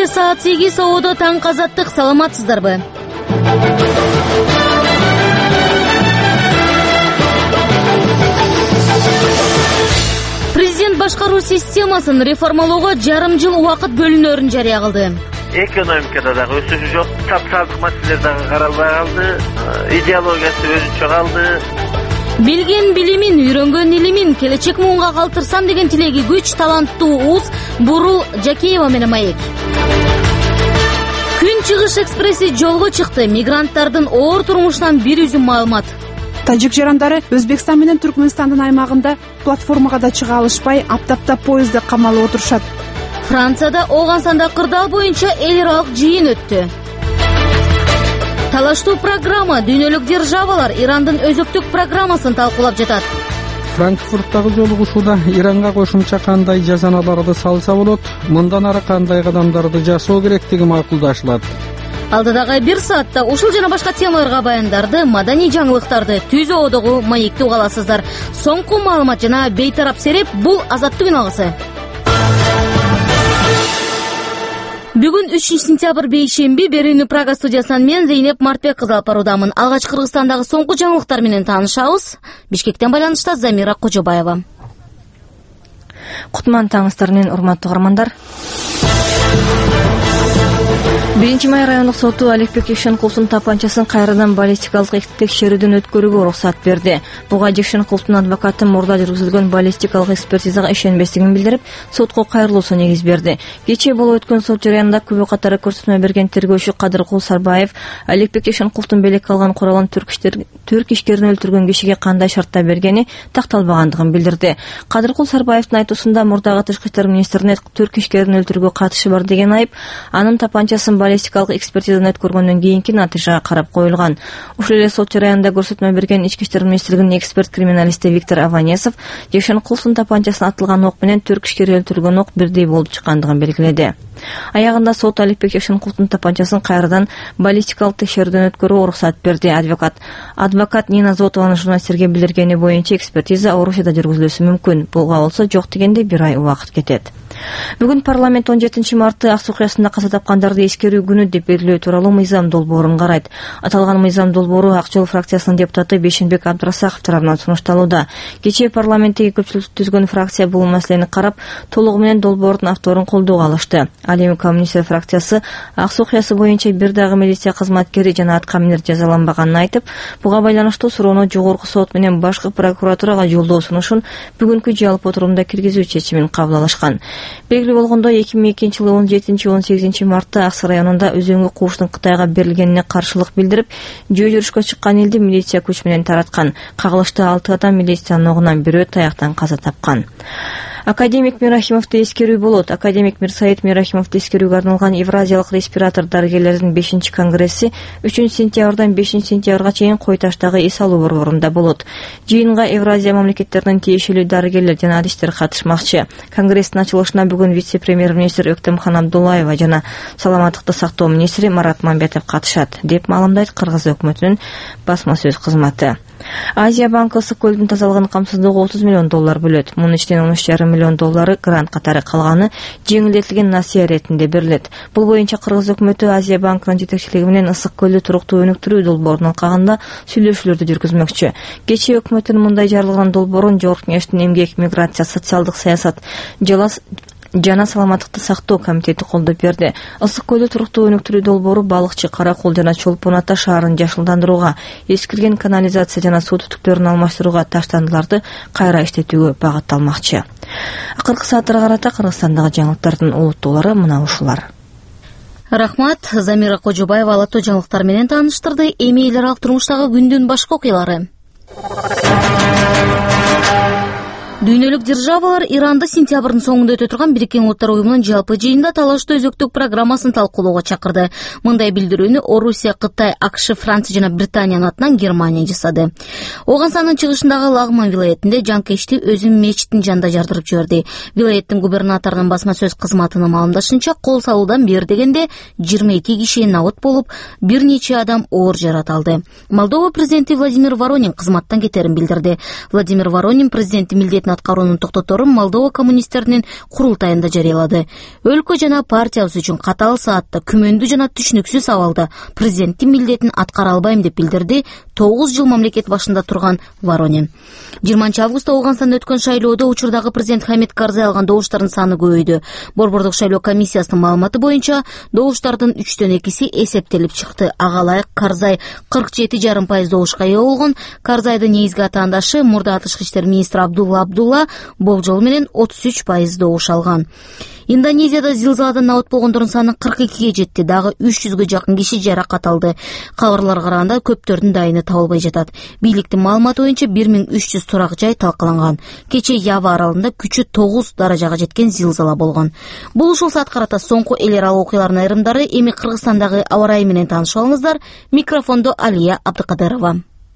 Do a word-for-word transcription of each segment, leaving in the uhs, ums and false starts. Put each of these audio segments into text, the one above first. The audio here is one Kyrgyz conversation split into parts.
кечке саат сегиз ободо таңкы азаттык. Саламатсыздарбы? Президент башкаруу системасын реформалоого жарым жыл убакыт бөлүнөрүн жарыя кылды. Экономикада дагы өсүш жок, социалдык маселелер дагы каралбай калды, идеологиясы өзүнчө калды. Билген билимин, үйрөнгөн илимин келечек муунга калтырсам деген тилеги күч таланттуу уз Бурул Жакеева менен маек. Күн чыгыш экспресси жолго чыкты. Мигранттардын оор турмушунан бир үзүм маалымат. Тажик жарандары Өзбекстан менен Түркмөнстандын аймагында платформага да чыга алышпай, аптаптап поездде камалып отурушат. Францияда Оогансанда кырдаал боюнча эл аралык жыйын өттү. Талаштуу программа, дүйнөлүк державалар Ирандын өзөктүк программасын талкуулап жатат. Франкфурттагы жолугушууда Иранга кошумча кандай жазаналарды салса болот, мындан ары кандай кадамдарды жасоо керектиги макулдашылат. Алдыдагы бир саатта ушул жана башка темаларга баяндарды, маданий жаңылыктарды түз оодогу маекти уга аласыздар. Соңку маалымат жана бейтарап сереп бул Азаттык үн алгысы. Бүгүн үчүнчү сентябрь бейшемби, Берүүнү Прага студиясынан мен Зейнеп Мартбек кызы алып баруудамын. Алгач Кыргызстандагы соңку жаңылыктар менен таанышабыз. Бишкектен байланышта Замира Кожобаева. Кутман таңыңыздар менен, урматтуу угармандар. Биринчи май райондук соту Аликбек Жекшенкуловдун тапанчасын кайрадан баллистикалык текшерүүдөн өткөрүүгө уруксат берди. Буга Жекшенкуловдун адвокаты мурда жүргүзүлгөн баллистикалык экспертизага ишенбестигин билдирип, сотко кайрылуусун негиз берди. Кечээ болуп өткөн сот жарыянында күбө катары көрсөтмө берген тергөөчү Кадыркул Сарбаев Аликбек Жекшенкуловдун белек алган куралын түрк ишкерин өлтүргөн кишиге кандай шартта бергени такталбагандыгын билдирди. Кадыркул Сарбаевдин айтуусунда мурдагы тышкы иштер министрине түрк ишкерин өлтүрүүгө катышы бар деген айып анын тапанчасын баллистикалык экспертизадан өткөргөндөн кийинки натыйжага карап коюлган. Ушул эле сот жарыянында көрсөтмө берген Ички иштер министрлигинин эксперт криминалисти Виктор Аванесов Жекшенкуловдун тапанчасына атылган ок менен түрк ишкери өлтүргөн ок бирдей болуп чыккандыгын белгиледи. Аягында сот Аликбек Жекшенкуловдун тапанчасын кайрадан баллистикалык текшерүүдөн өткөрүүгө уруксат берди. Адвокат Адвокат Нина Зотованын журналисттерге билдиргени боюнча экспертиза Орусияда жүргүзүлүшү мүмкүн. Буга болсо жок дегенде бир ай убакыт кетет. Бүгүн парламент он жетинчи марты Ак Суу окуясында каза тапкандарды эскерүү күнү деп белгилөө тууралуу мыйзам долбоорун карайт. Аталган мыйзам долбоору Ак Жол фракциясынын депутаты Бейшенбек Абдрасаков тарабынан сунушталууда. Кечээ парламенттеги көпчүлүктү түзгөн фракция бул маселени карап, толугу менен долбоордун авторун колдоого алышты. Ал эми коммунисттер фракциясы Ак Суу окуясы боюнча бир дагы милиция кызматкери жана аткаминер жазаланбаганын айтып, буга байланыштуу суроону жогорку сот менен башкы прокуратурага жолдоо сунушун бүгүнкү жалпы отурумда киргизүү чечимин кабыл алышкан. Белгилүү болгондой эки миң экинчи жылы он жетинчи он сегизинчи мартта Ак Суу районунда өзөңгү кууштун Кытайга берилгенине каршылык билдирип, жөө жүрүшкө чыккан элди милиция күч менен тараткан. Кагылышта алты адам милициянын огунан бирөө таяктан каза тапкан. Академик Мирахимовду эскерүү болот. Академик Мирсаид Мирахимовду эскерүүгө арналган Евразиялык респиратор дарыгерлердин бешинчи конгресси үчүнчү сентябрдан бешинчи сентябрга чейин Кой таштагы эс алуу борборунда болот. Жыйынга Евразия мамлекеттеринин тиешелүү дарыгерлер жана адистер катышмакчы. Конгресстин ачылышына бүгүн вице-премьер-министр Өктөмхан Абдуллаева жана саламаттыкты сактоо министри Марат Мамбетов катышат, деп маалымдайт Кыргыз өкмөтүнүн басма сөз кызматы. Азия банкы ысык көлдүн тазалыгын камсыздоого отуз миллион доллар бөлөт. Мунун ичинен он үч жарым миллион доллары грант катары, калганы жеңилдетилген насыя иретинде берилет. Бул боюнча Кыргыз өкмөтү Азия банкынын жетекчилиги менен ысык көлдү туруктуу өнүктүрүү долбоорунун алкагында сүйлөшүүлөрдү жүргүзмөкчү. Кечээ өкмөттүн мындай жарыялган долбоорун Жогорку Кеңештин эмгек, миграция, социалдык саясат жана саламаттыкты сактоо комитети колдоп берди. Ысык көлдү туруктуу өнүктүрүү долбоору балыкчы, Каракол жана Чолпон Ата шаарын жашылдандырууга, эскирген канализация жана суу түтүктөрүн алмаштырууга, таштандыларды кайра иштетүүгө багытталмакчы. Акыркы сааттарга карата Кыргызстандагы жаңылыктардын улуттуулары мына ушулар. Рахмат. Замира Кожобаева алаттуу жаңылыктар менен тааныштырды. Эми эл аралык турмуштагы күндүн башка окуялары. Дүйнөлүк державалар Иранды сентябрдын соңунда өтө турган Бириккен Улуттар уюмунун жалпы жыйынында талаштуу өзөктүк программасын талкуулоого чакырды. Мындай билдирүүнү Орусия, Кытай, АКШ, Франция жана Британиянын атынан Германия жасады. Оогансандын чыгышындагы Лагман вилаятинде жанкечти өзүн мечиттин жанында жардырып жиберди. Вилаяттын губернаторунун басма сөз кызматынын маалымдашынча, кол салуудан бери дегенде жыйырма эки киши набыт болуп, бир нече адам оор жарат алды. Молдова президенти Владимир Воронин кызматтан кетерин билдирди. Владимир Воронин президенттин милдетин өкмөтүн аткаруунун токтоторун Молдова коммунисттеринин курултайында жарыялады. Өлкө жана партиябыз үчүн катаал саатта, күмөндүү жана түшүнүксүз абалда президенттин милдетин аткара албайм деп билдирди тогуз жыл мамлекет башында турган Воронин. жыйырманчы августта Ооганстанда өткөн шайлоодо учурдагы президент Хамид Карзай алган добуштардын саны көбөйдү. Борбордук шайлоо комиссиясынын маалыматы боюнча добуштардын үчтөн экиси эсептелип чыкты. Ага ылайык Карзай кырк жети жарым пайыз добушка ээ болгон. Карзайдын негизги атаандашы мурда тышкы иштер министри Абдулла Абдулла болжол менен отуз үч пайыз добуш алган. Индонезияда зилзаладан абат болгондордун саны кырк экиге жетти. Дагы үч жүзгө жакын киши жаракат алды. Кабарларга караганда көптөрдүн дайыны табылбай жатат. Бийликтин маалыматы боюнча бир миң үч жүз турак жай талкаланган. Кечээ Ява аралында күчү тогуз даражага жеткен зилзала болгон. Бул ушул саат карата соңку эл аралык окуялардын айрымдары. Эми Кыргызстандагы аба ырайы менен таанышып алыңыздар. Микрофондо Алия Абдыкадырова.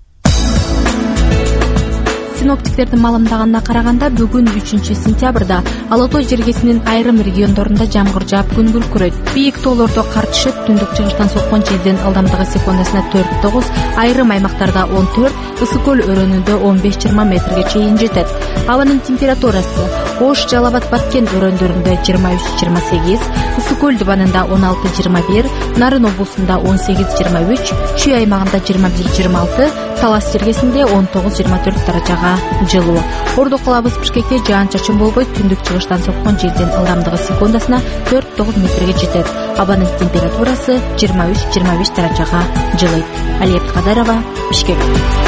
Синоптиктердин маалымдаганына караганда бүгүн үчүнчү сентябрда Ала Тоо жергесинин айрым региондорунда жамгыр жаап күн күркүрөйт. Бийик тоолордо кар түшөт, түндүк чыгыштан соккон желдин ылдамдыгы секундасына төрт тогуз, айрым аймактарда он төрт, Ысык көл өрөөнүндө он беш жыйырма метрге чейин жетет. Абанын температурасы Ош, Жалал Абад, Баткен өрөөндөрүндө жыйырма үч жыйырма сегиз, Ысык көл дубанында он алты жыйырма бир, Нарын облусунда он сегиз жыйырма үч, Чүй аймагында жыйырма бир жыйырма алты, Талас жергесинде он тогуз жыйырма төрт даражага жылуу. Ордо калабыз Бишкекте жаан-чачын болбойт, түндүк чыгыштан соккон желдин ылдамдыгы секундасына төрт тогуз метрге жетет. Абанын температурасы жыйырма үч жыйырма беш даражага жылыйт. Алия Абдыкадырова, Бишкек.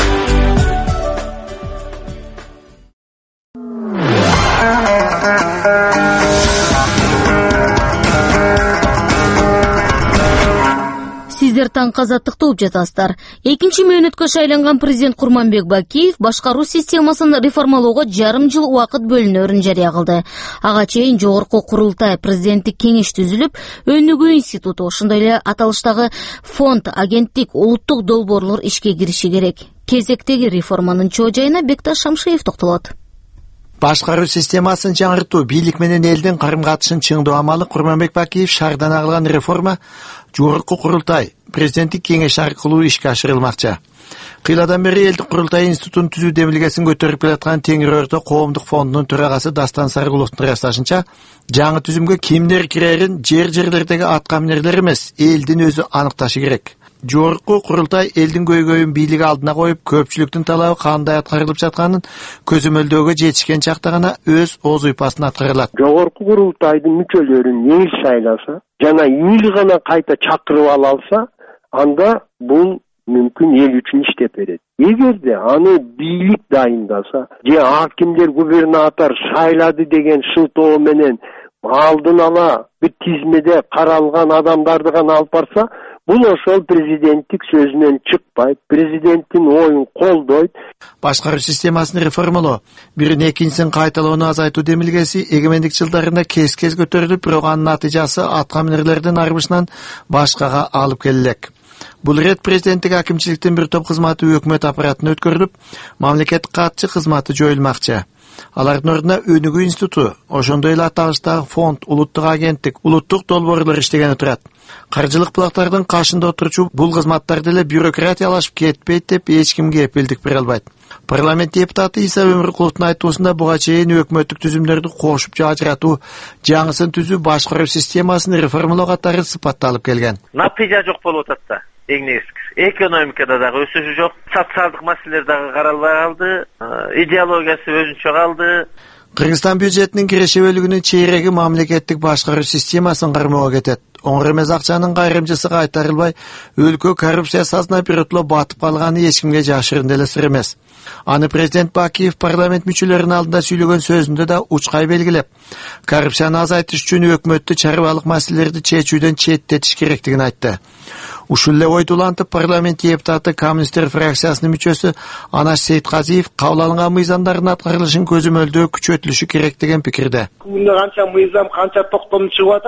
Сиздер таңкы азаттыкты угуп жатасыздар. Экинчи мөөнөткө шайланган президент Курманбек Бакиев башкаруу системасын реформалоого жарым жыл убакыт бөлүнөрүн жарыя кылды. Ага чейин жогорку курултай, президенттик кеңеш түзүлүп, Өнүгүү институту, ошондой эле аталыштагы фонд, агенттик, улуттук долбоорлор ишке кириши керек. Кезектеги реформанын чоо жайына Бекташ Шамшиев токтолот. Башкаруу системасын жаңыртуу, бийлик менен элдин карым-катышын чыңдоо амалы Курманбек Бакиев шаардан кылган реформа жогорку курултай, президенттик кеңеш аркылуу ишке ашырылмакчы. Кыйладан бери элдик курултай институтун түзүү демилгесин көтөрүп келаткан Теңир Өртө коомдук фондунун төрагасы Дастан Сарыгуловдун ырасташынча, жаңы түзүмгө кимдер кирерин жер жерлердеги аткаминерлер эмес, элдин өзү аныкташы керек. Жогорку курултай элдин көйгөйүн бийлиги алдына коюп, көпчүлүктүн талабы кандай аткарылып жатканын көзөмөлдөөгө жетишкен чакта гана өз оз уйпасын аткарылат. Жогорку курултайдын мүчөлөрүн эң шайласа жана эл гана кайта чакырып ала алса, анда бул мүмкүн эл үчүн иштеп берет. Эгерде аны бийлик дайындаса, же акимдер губернатор шайлады деген шылтоо менен алдын ала бир тизмеде каралган адамдарды гана алып барса, бул ошол президенттик сөзүнөн чыкпайт, президенттин оюн колдойт. Башкаруу системасын реформалоо, бирин экинчисин кайталоону азайтуу демилгеси эгемендик жылдарында кез-кез көтөрүлүп, бирок анын натыйжасы аткаминерлердин арбышынан башкага алып келилек. Бул рет президенттик акимчиликтин бир топ кызматы өкмөт аппаратына өткөрүлүп, мамлекеттик катчы кызматы жоюлмакчы. Алардын ордуна Өнүгүү институту, ошондой эле аталыштагы фонд, улуттук агенттик, улуттук долбоорлор иштеген турат. Каржылык булактардын кашында отурчу бул кызматтарды эле бюрократиялашып кетпейт деп эч ким кепилдик бере албайт. Парламент депутаты Иса Өмүркуловдун айтуусунда буга чейин өкмөттүк түзүмдөрдү кошуп ажыратуу, жаңысын түзүү, башкаруу системасын реформалоо катары сыпатталып келген. Натыйжа жок болуп атат да. Эң негизгиси экономикада дагы өсүш жок, социалдык маселелер дагы каралбай калды, идеологиясы өзүнчө калды. Кыргызстан бюджетинин киреше бөлүгүнүн чейреги мамлекеттик башкаруу системасын кармоого кетет. Оңор эмес акчанын кайрымчысы кайтарылбай, өлкө коррупция сазына бирөтлө батып калганы эч кимге жашырын деле сыр эмес. Аны президент Бакиев парламент мүчөлөрүнүн алдында сүйлөгөн сөзүндө да учкай белгилеп, коррупцияны азайтыш үчүн өкмөттү чарбалык маселелерди чечүүдөн четтетиш керектигин айтты. Ушул эле ойду улантып, парламент депутаты коммунисттер фракциясынын мүчөсү Анаш Сейтказиев кабыл алынган мыйзамдардын аткарылышын көзөмөлдөө күчөтүлүшү керек деген пикирде. Канча мыйзам, канча токтом чыгып атат,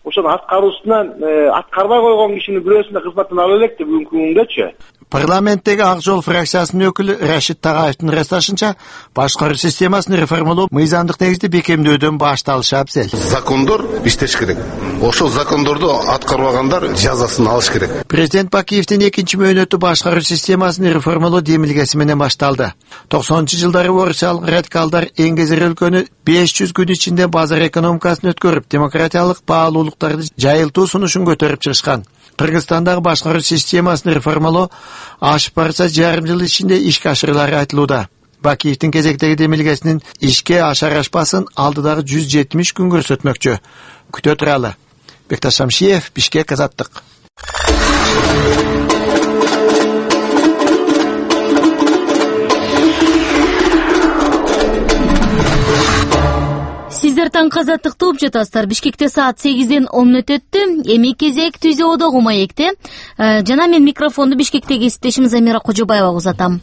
ошону аткаруусунан аткарбай койгон кишини бирөөсүнө кызматтан ала элек деп бүгүнкү күндөчү. Парламенттеги Ак жол фракциясынын өкүлү Рашид Тагаевдин ырасташынча, башкаруу системасын реформалоо мыйзамдык негизде бекемдөөдөн башталышы абзел. Закондор иштеш керек. Ошол закондорду аткарбагандар жазасын алыш керек. Президент Бакиевдин экинчи мөөнөтү башкаруу системасын реформалоо демилгеси менен башталды. токсонунчу жылдары орусиялык радикалдар эңгезер өлкөнү беш жүз күн ичинде базар экономикасын өткөрүп, демократиялык баалуулуктарды жайылтуу сунушун көтөрүп чыгышкан. Кыргызстандагы башкаруу системасын реформалоо ашып барса жарым жыл ичинде ишке ашырылары айтылууда. Бакиевдин кезектеги демилгесинин ишке ашар ашпасын алдыдагы жүз жетимиш күн көрсөтмөкчү. Күтө туралы. Бекташ Шамшиев, Бишкек, Азаттык. Сиздер таңкы Азаттыкты угуп жатасыздар. Бишкекте саат сегизден он мүнөт өттү. Эми кезек Түзө одогу маекте. Жана мен микрофонду Бишкектеги кесиптешим Замира Кожобаевага узатам.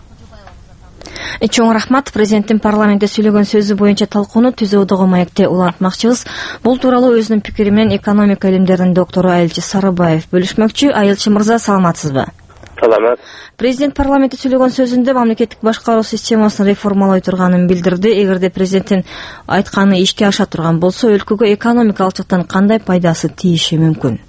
Чоң рахмат. Президенттин парламентте сүйлөгөн сөзү боюнча талкууну Түзө одогу маекте улантмакчыбыз. Бул тууралуу өзүнүн пикири менен экономика илимдеринин доктору Айылчы Сарыбаев бөлүшмөкчү. Айылчы мырза, саламатсызбы? Саламат. Президент парламентте сүйлөгөн сөзүндө мамлекеттик башкаруу системасын реформалой турганын билдирди. Эгерде президенттин айтканы ишке аша турган болсо, өлкөгө экономикалык жактан кандай пайдасы тийиши мүмкүн?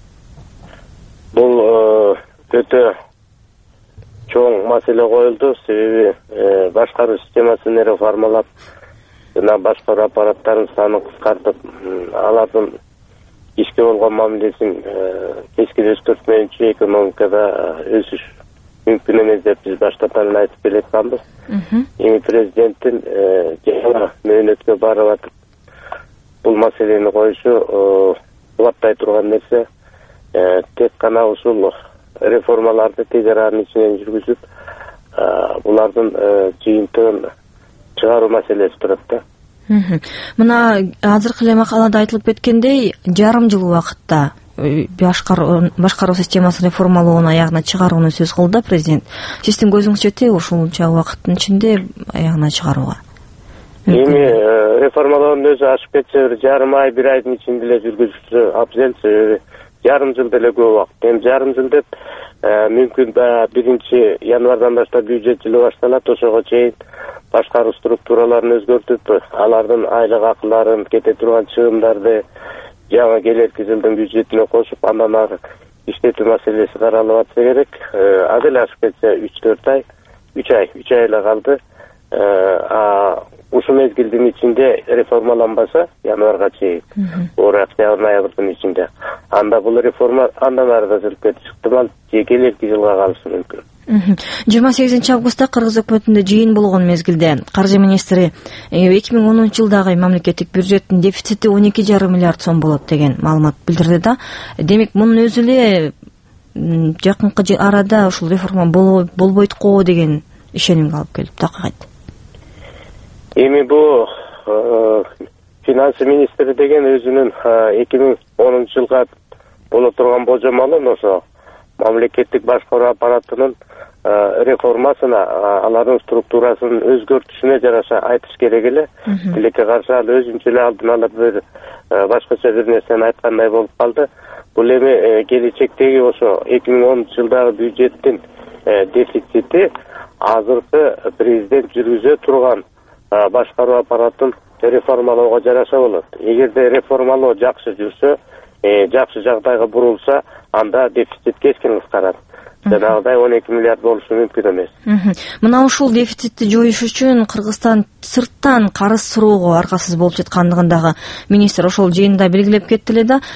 Бул өтө чоң маселе коюлду. Себеби башкаруу системасын реформалап, жана башкаруу аппараттарынын санын кыскартып, алардын ишке болгон мамилесин кескин өзгөртмөйүнчө экономикада өсүш мүмкүн эмес деп биз баштан эле айтып келатканбыз. Эми президенттин жаңы мөөнөткө барып атып бул маселени коюшу кубаттай турган нерсе. Тек гана ушул реформаларды тез аранын ичинен жүргүзүп, булардын жыйынтыгын чыгаруу маселеси турат да. Мына азыркы эле макалада айтылып кеткендей, жарым жыл убакытта башкаруу системасын реформалоонун аягына чыгарууну сөз кылды президент. Сиздин көзүңүз жетеби ушунча убакыттын ичинде аягына чыгарууга? Эми реформалоонун өзү ашып кетсе, бир жарым ай, бир айдын ичинде эле жүргүзүлсө абзел. Себеби жарым жыл деле көп убакыт. Эми жарым жыл деп мүмкүн биринчи январдан баштап бюджет жылы башталат, ошого чейин башкаруу структураларын өзгөртүп, алардын айлык акыларын, кете турган чыгымдарды жаңы келерки жылдын бюджетине кошуп, андан ары иштетүү маселеси каралып атса керек. Азыр эле ашып кетсе үч төрт ай, үч ай, үч ай эле калды. Ушул мезгилдин ичинде реформаланбаса, январга чейин, оор октябрь ноябрдын ичинде, анда бул реформа андан ары да жүрүп кетиши ыктымал, же келерки жылга калышы мүмкүн. жыйырма сегизинчи августта Кыргыз өкмөтүндө жыйын болгон мезгилде каржы министри эки миң онунчу жылдагы мамлекеттик бюджеттин дефицити он эки жарым миллиард сом болот деген маалымат билдирди да. Демек мунун өзү эле жакынкы арада ушул реформа болбойт го деген ишенимге алып келип такайт. Эми бу финансы министри деген өзүнүн эки миң онунчу жылга боло турган божомолун ошо мамлекеттик башкаруу аппаратынын реформасына, алардын структурасын өзгөртүшүнө жараша айтыш керек эле. Тилекке каршы ал өзүнчө эле алдын ала бир башкача бир нерсени айткандай болуп калды. Бул эми келечектеги ошо эки миң онунчу жылдагы бюджеттин дефицити азыркы президент жүргүзө турган башкаруу аппаратын реформалоого жараша болот. Эгерде реформалоо жакшы жүрсө, жакшы жагдайга бурулса, анда дефицит кескин кыскарат. Жанагыдай он эки миллиард болушу мүмкүн эмес. Мына ушул дефицитти жоюш үчүн Кыргызстан сырттан карыз суроого аргасыз болуп жаткандыгын дагы министр ошол жыйында белгилеп кетти эле да.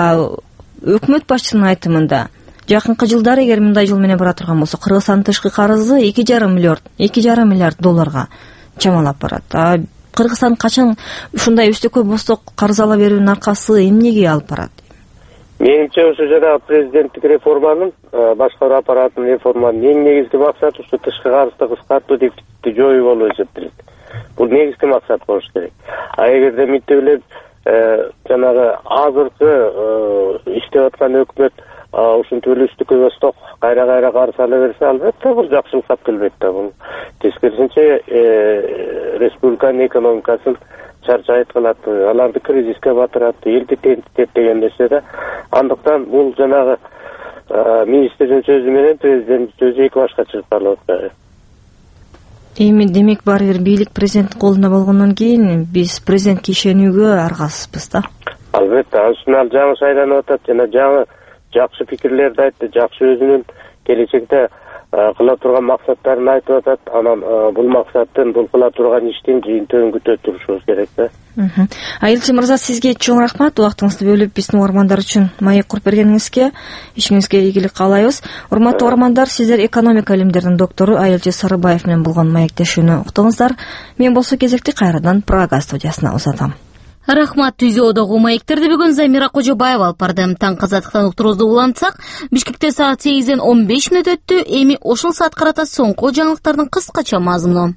Өкмөт башчысынын айтымында жакынкы жылдары эгер мындай жол менен бара турган болсо, Кыргызстандын тышкы карызы эки жарым миллиард, эки жарым миллиард долларга чамалап барат. Кыргызстан качан ушундай үстөкөй босток карыз ала берүүнүн аркасы эмнеге алып барат? Менимче ошо жана президенттик реформанын, башкаруу аппаратынын реформанын эң негизги максаты ушу тышкы карызды кыскартуу, дефицитти жоюу болуп эсептелет. Бул негизги максат болуш керек. А эгерде мынтип эле жанагы азыркы иштеп аткан өкмөт ушинтип эле үстүккө босток кайра-кайра карыз ала берсе, албетте бул жакшылыкка келбейт да. Бул тескерисинче республиканын экономикасын чарчайт кылат, аларды кризиске батырат, элди тентитет деген нерсе да. Андыктан бул жанагы министрдин сөзү менен президенттин сөзү эки башка чыгып калып атпайбы. Эми демек баары бир бийлик президенттин колунда болгондон кийин биз президентке ишенүүгө аргасызбыз да. Албетте, анын жаңы шайланып атат жана жаңы жакшы пикирлерди айтты, жакшы өзүнүн келечекте кыла турган максаттарын айтып атат. Анан бул максаттын, бул кыла турган иштин жыйынтыгын күтө турушубуз керек да. Айылчы мырза, сизге чоң рахмат, убактыңызды бөлүп биздин угармандар үчүн маек куруп бергениңизге. Ишиңизге ийгилик каалайбыз. Урматтуу угармандар, сиздер экономика илимдеринин доктору Айылчы Сарыбаев менен болгон маектешүүнү уктуңуздар. Мен болсо кезекти кайрадан Прага студиясына узатам. Рахмат. Түзөөдөгү маектерди бүгүн Замира Кожобаева алып барды. Таңкы азаттыктан уктуруубузду улантсак, Бишкекте саат сегизден он беш мүнөт өттү. Эми ошол саат карата соңку жаңылыктардын кыскача мазмуну.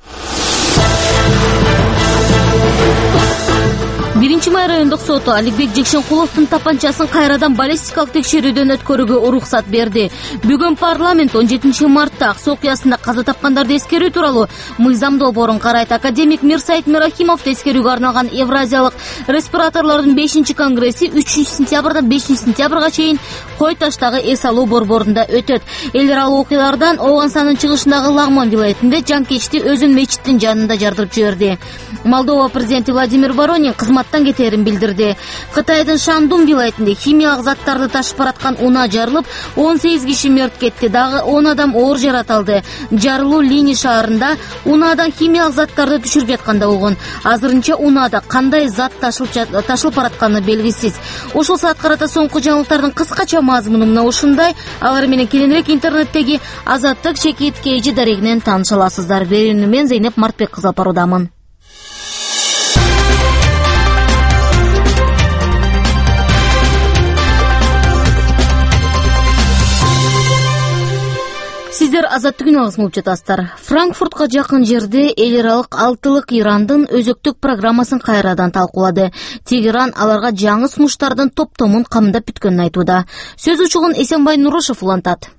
Биринчи май райондук соту Аликбек Жекшенкуловдун тапанчасын кайрадан баллистикалык текшерүүдөн өткөрүүгө уруксат берди. Бүгүн парламент он жетинчи мартта Аксы окуясында каза тапкандарды эскерүү тууралуу мыйзам долбоорун карайт. Академик Мирсайит Мирахимов эскерүүгө арналган Евразиялык респираторлордун бешинчи конгресси үчүнчү сентябрдан бешинчи сентябрга чейин Кой Таштагы эс алуу борборунда өтөт. Элдер ал окуялардан Оогансанын чыгышындагы Лагман вилаятында жанкечти өзүн мечиттин жанында жардырып жиберди. Молдова президенти Владимир Воронин кызматтан кетерин билдирди. Кытайдын Шандун вилаятында химиялык заттарды ташып бараткан унаа жарылып, он сегиз киши мерт кетти. Дагы он адам оор жарат алды. Жарылуу Лини шаарында унаадан химиялык заттарды түшүрүп жатканда болгон. Азырынча унаада кандай зат ташылып ташылып баратканы белгисиз. Ошол саат карата соңку жаңылыктардын кыскача мазмуну мына ушундай. Алар менен кийинирээк интернеттеги Азаттык Чекит Кейжи дарегинен тааныша аласыздар. Берүүнү мен Зейнеп Мартбек кызы алып баруудамын. Сиздер Азаттык күнүңүз угуп жатасыздар. Франкфуртка жакын жерде эл аралык алтылык Ирандын өзөктүк программасын кайрадан талкуулады. Тегеран аларга жаңы сунуштардын топтомун камдап бүткөнүн айтууда. Сөз учугун Эсенбай Нурушев улантат.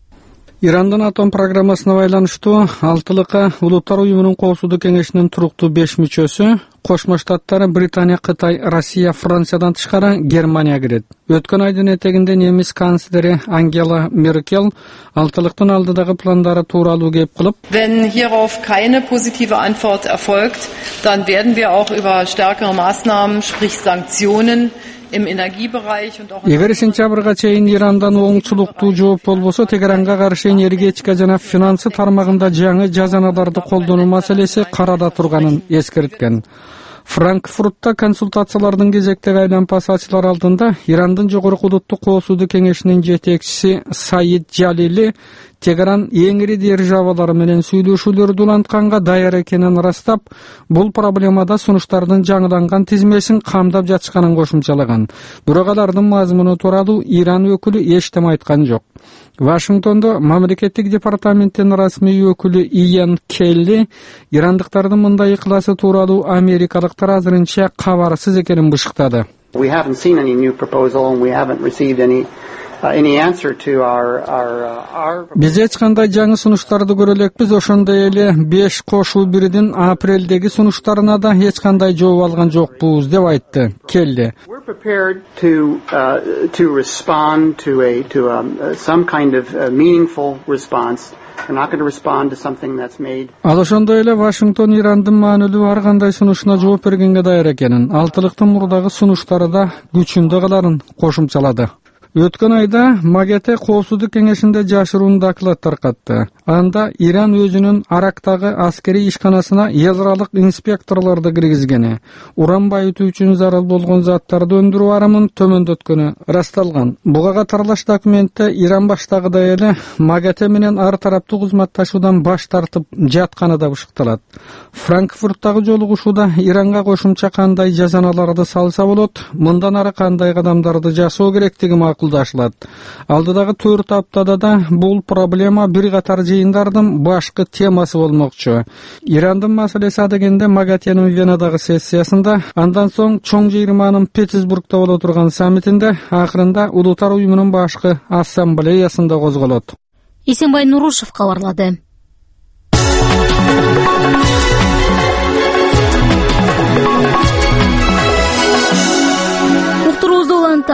Ирандын атом программасына байланыштуу алтылыкка Улуттар уюмунун коопсуздук кеңешинин туруктуу беш мүчөсү Кошмо Штаттар, Британия, Кытай, Россия, Франциядан тышкары Германия кирет. Өткөн айдын этегинде немис канцлери Ангела Меркель алтылыктын алдыдагы пландары тууралуу кеп кылып, wenn hierauf keine positive Antwort erfolgt, dann werden wir auch über stärkere Maßnahmen, sprich Sanktionen im Energiebereich und auch Эгер сентябрга чейин Ирандан оңчулуктуу жооп болбосо, Тегеранга каршы энергетика жана финансы тармагында жаңы жазаналарды колдонуу маселеси карада турганын эскерткен. Франкфуртта консультациялардын кезектеги айлампасы ачылар алдында Ирандын жогорку улуттук коопсуздук кеңешинин жетекчиси Саид Жалили Тегеран эң ири державалар менен сүйлөшүүлөрдү улантканга даяр экенин ырастап, бул проблемада сунуштардын жаңыланган тизмесин камдап жатышканын кошумчалаган. Бирок алардын мазмуну тууралуу Иран өкүлү эчтеме айткан жок. Вашингтондо мамлекеттик департаменттин расмий өкүлү Иэн Келли ирандыктардын мындай ыкыласы тууралуу америкалыктар азырынча кабарсыз экенин бышыктады. We haven't seen any new proposal and we haven't received any Uh, any answer to our our uh, our Биз эч кандай жаңы сунуштарды көрө элекпиз. Ошондой эле беш кошуу бирдин апрелдеги сунуштарына да эч кандай жооп алган жокпуз деп айтты Келли. We're prepared to uh, to respond to a to um, uh, some kind of uh, meaningful response. We're not going to respond to something that's made. Ал ошондой эле Вашингтон Ирандын маанилүү ар кандай сунушуна жооп бергенге даяр экенин, алтылыктын мурдагы сунуштары да күчүндө каларын кошумчалады. Өткөн айда МАГАТЭ коопсуздук кеңешинде жашыруун доклад таркатты. Анда Иран өзүнүн Арактагы аскерий ишканасына эл аралык инспекторлорду киргизгени, уран байытуу үчүн зарыл болгон заттарды өндүрүү арымын төмөндөткөнү ырасталган. Буга катарлаш документте Иран баштагыдай эле МАГАТЭ менен ар тараптуу кызматташуудан баш тартып жатканы да бышыкталат. Франкфурттагы жолугушууда Иранга кошумча кандай жазаналарды салса болот, мындан ары кандай кадамдарды жасоо керектиги макулдашылат. Алдыдагы төрт аптада да бул проблема бир катар жыйындардын башкы темасы болмокчу. Ирандын маселеси адегенде МАГАТЭнин Венадагы сессиясында, андан соң чоң жыйырманын Петербургда боло турган саммитинде, акырында Улуттар уюмунун башкы ассамблеясында козголот. Эсенбай Нурушев кабарлады.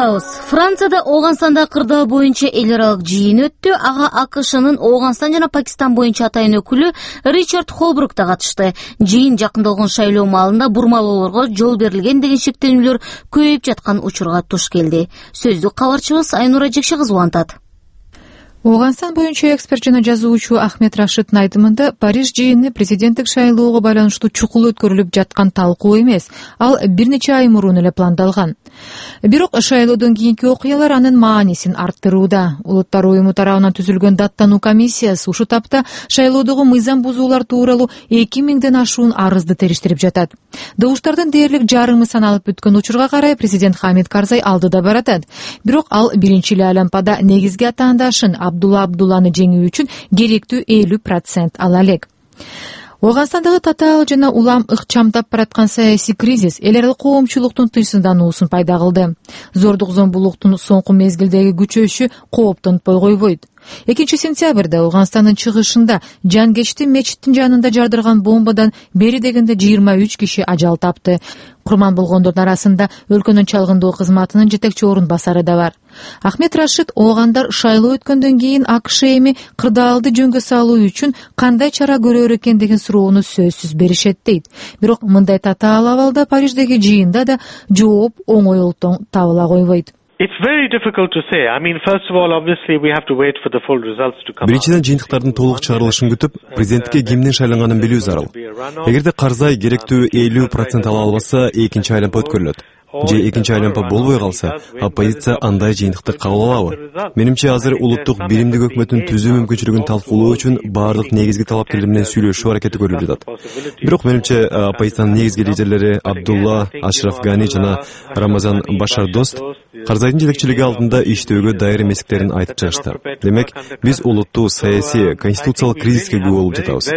Калдырабыз. Францияда Ооганстанда кырдоо боюнча эл аралык жыйын өттү. Ага АКШнын Ооганстан жана Пакистан боюнча атайын өкүлү Ричард Холбрук да катышты. Жыйын жакындалган шайлоо маалында бурмалоолорго жол берилген деген шектенүүлөр көбөйүп жаткан учурга туш келди. Сөздүк кабарчыбыз Айнура Жекше кызы антат. Ооганстан боюнча эксперт жана жазуучу Ахмет Рашиддин айтымында Париж жыйыны президенттик шайлоого байланыштуу чукул өткөрүлүп жаткан талкуу эмес, ал бир нече ай мурун эле пландалган. Бирок шайлоодон кийинки окуялар анын маанисин арттырууда. Улуттар уюму тарабынан түзүлгөн даттануу комиссиясы ушу тапта шайлоодогу мыйзам бузуулар тууралуу эки миңден ашуун арызды териштирип жатат. Добуштардын дээрлик жарымы саналып бүткөн учурга карай президент Хамид Карзай алдыда баратат. Бирок ал биринчи эле айланпада негизги атаандашын Абдулла Абдулланы жеңүү үчүн керектүү элүү процент ала элек. Ооганстандагы татаал жана улам ыкчамдап бараткан саясий кризис эл аралык коомчулуктун тыйсындануусун пайда кылды. Зордук зомбулуктун соңку мезгилдеги күчөшү кооптонтпой койбойт. экинчи сентябрда Ооганстандын чыгышында Жангечти мечиттин жанында жардырган бомбадан бери дегенде жыйырма үч киши ажал тапты. Курман болгондордун арасында өлкөнүн чалгындоо кызматынын жетекчи орун басары да бар. Ахмет Рашид оогандар шайлоо өткөндөн кийин АКШ эми кырдаалды жөнгө салуу үчүн кандай чара көрөр экен деген суроону сөзсүз беришет дейт. Бирок мындай татаал абалда Париждеги жыйында да жооп оңойлуктан табыла койбойт. It's very difficult to say. I mean, first of all, obviously, we have to wait for the full results to come out. Биринчиден, жыйынтыктардын толук чыгарылышын күтүп, президентке кимдин шайланганын билүү зарыл. Эгерде Карзай керектүү элүү процент ала албаса, экинчи айланпа өткөрүлөт. Же экинчи айланпа болбой калса, оппозиция андай жыйынтыкты кабыл алабы? Менимче азыр улуттук биримдик өкмөтүн түзүү мүмкүнчүлүгүн талкуулоо үчүн баардык негизги талапкерлер менен сүйлөшүү аракети көрүлүп жатат. Бирок менимче оппозициянын негизги лидерлери Абдулла, Ашраф Гани жана Рамазан Башардост Карзайдын жетекчилиги алдында иштөөгө дайыр эместиктерин айтып чыгышты. Демек, биз улуттуу саясий, конституциялык кризиске күбө болуп жатабыз.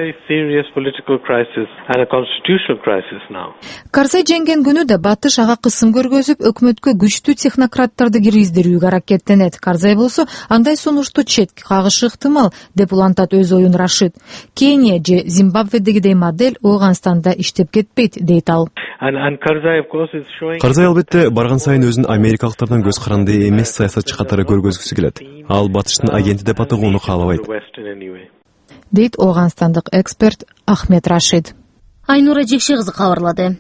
Карзай жеңген күнү да батыш ага кысым көргөзүп, өкмөткө күчтүү технократтарды киргиздирүүгө аракеттенет. Карзай болсо андай сунушту четке кагышы ыктымал, деп улантат өз оюн Рашид. Кения же Зимбабведегидей модель Ооганстанда иштеп кетпейт, дейт ал. Карзай албетте барган сайын өзүн америкалыктардан көз каранды эмес саясатчы катары көргөзгүсү келет. Ал батыштын агенти деп аталууну каалабайт, дейт ооганстандык эксперт Ахмет Рашид. Айнура Жекше кызы кабарлады.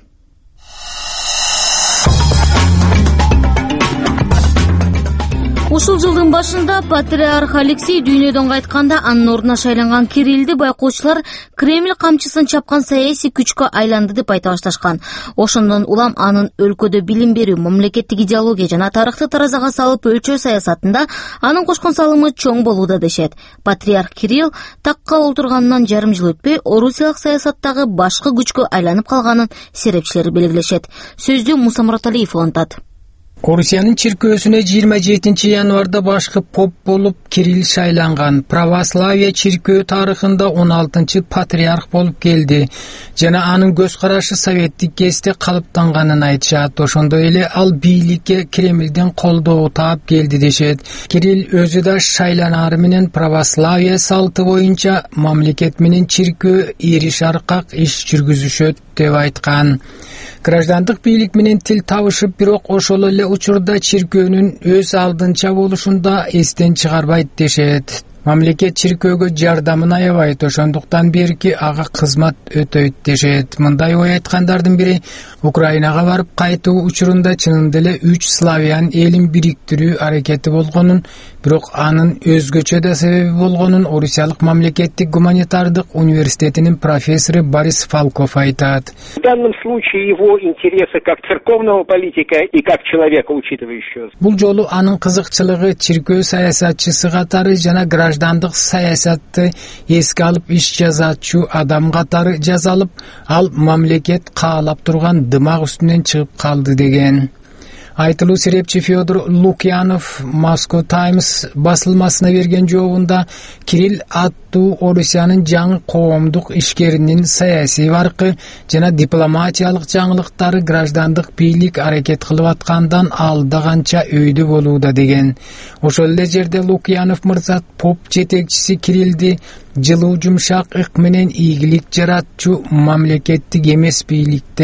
Ушул жылдын башында патриарх Алексей дүйнөдөн кайтканда анын ордуна шайланган Кириллди байкоочулар Кремль камчысын чапкан саясий күчкө айланды деп айта башташкан. Ошондон улам анын өлкөдө билим берүү, мамлекеттик идеология жана тарыхты таразага салып өлчөө саясатында анын кошкон салымы чоң болууда дешет. Патриарх Кирилл такка олтурганынан жарым жыл өтпөй орусиялык саясаттагы башкы күчкө айланып калганын серепчилер белгилешет. Сөздү Муса Мураталиев улантат. Орусиянын чиркөөсүнө жыйырма жетинчи январда башкы поп болуп Кирилл шайланган. Православие чиркөө тарыхында он алтынчы патриарх болуп келди жана анын көз карашы советтик кезде калыптанганын айтышат. Ошондой эле ал бийликке Кремлден колдоо таап келди дешет. Кирилл өзү да шайланары менен православие салты боюнча мамлекет менен чиркөө ириш аркак иш жүргүзүшөт деп айткан. Граждандык бийлик менен тил табышып, бирок ошол эле учурда чиркөөнүн өз алдынча болушунда эстен чыгарбайт дешет. Мамлекет чиркөөгө жардамын аябайт, ошондуктан берки ага кызмат өтөйт дешет. Мындай ой айткандардын бири Украинага барып кайтуу учурунда чынында эле үч славян элин бириктирүү аракети болгонун, бирок анын өзгөчө да себеби болгонун Орусиялык мамлекеттик гуманитардык университетинин профессору Борис Фалков айтат. В данном случае его интересы как церковного политика и как человека учитывающего. Бул жолу анын кызыкчылыгы чиркөө саясатчысы катары жана граждандык саясатты эске алып иш жазачу адам катары жазалып, ал мамлекет каалап турган дымак үстүнөн чыгып калды деген. Айтылуу серепчи Федор Лукьянов Moscow Times басылмасына берген жообунда Кирилл аттуу Орусиянын жаңы коомдук ишкеринин саясий баркы жана дипломатиялык жаңылыктары граждандык бийлик аракет кылып аткандан алда канча өйдө болууда деген. Ошол эле жерде Лукьянов мырза поп жетекчиси Кириллди жылуу жумшак ык менен ийгилик жаратчу мамлекеттик эмес бийлик деп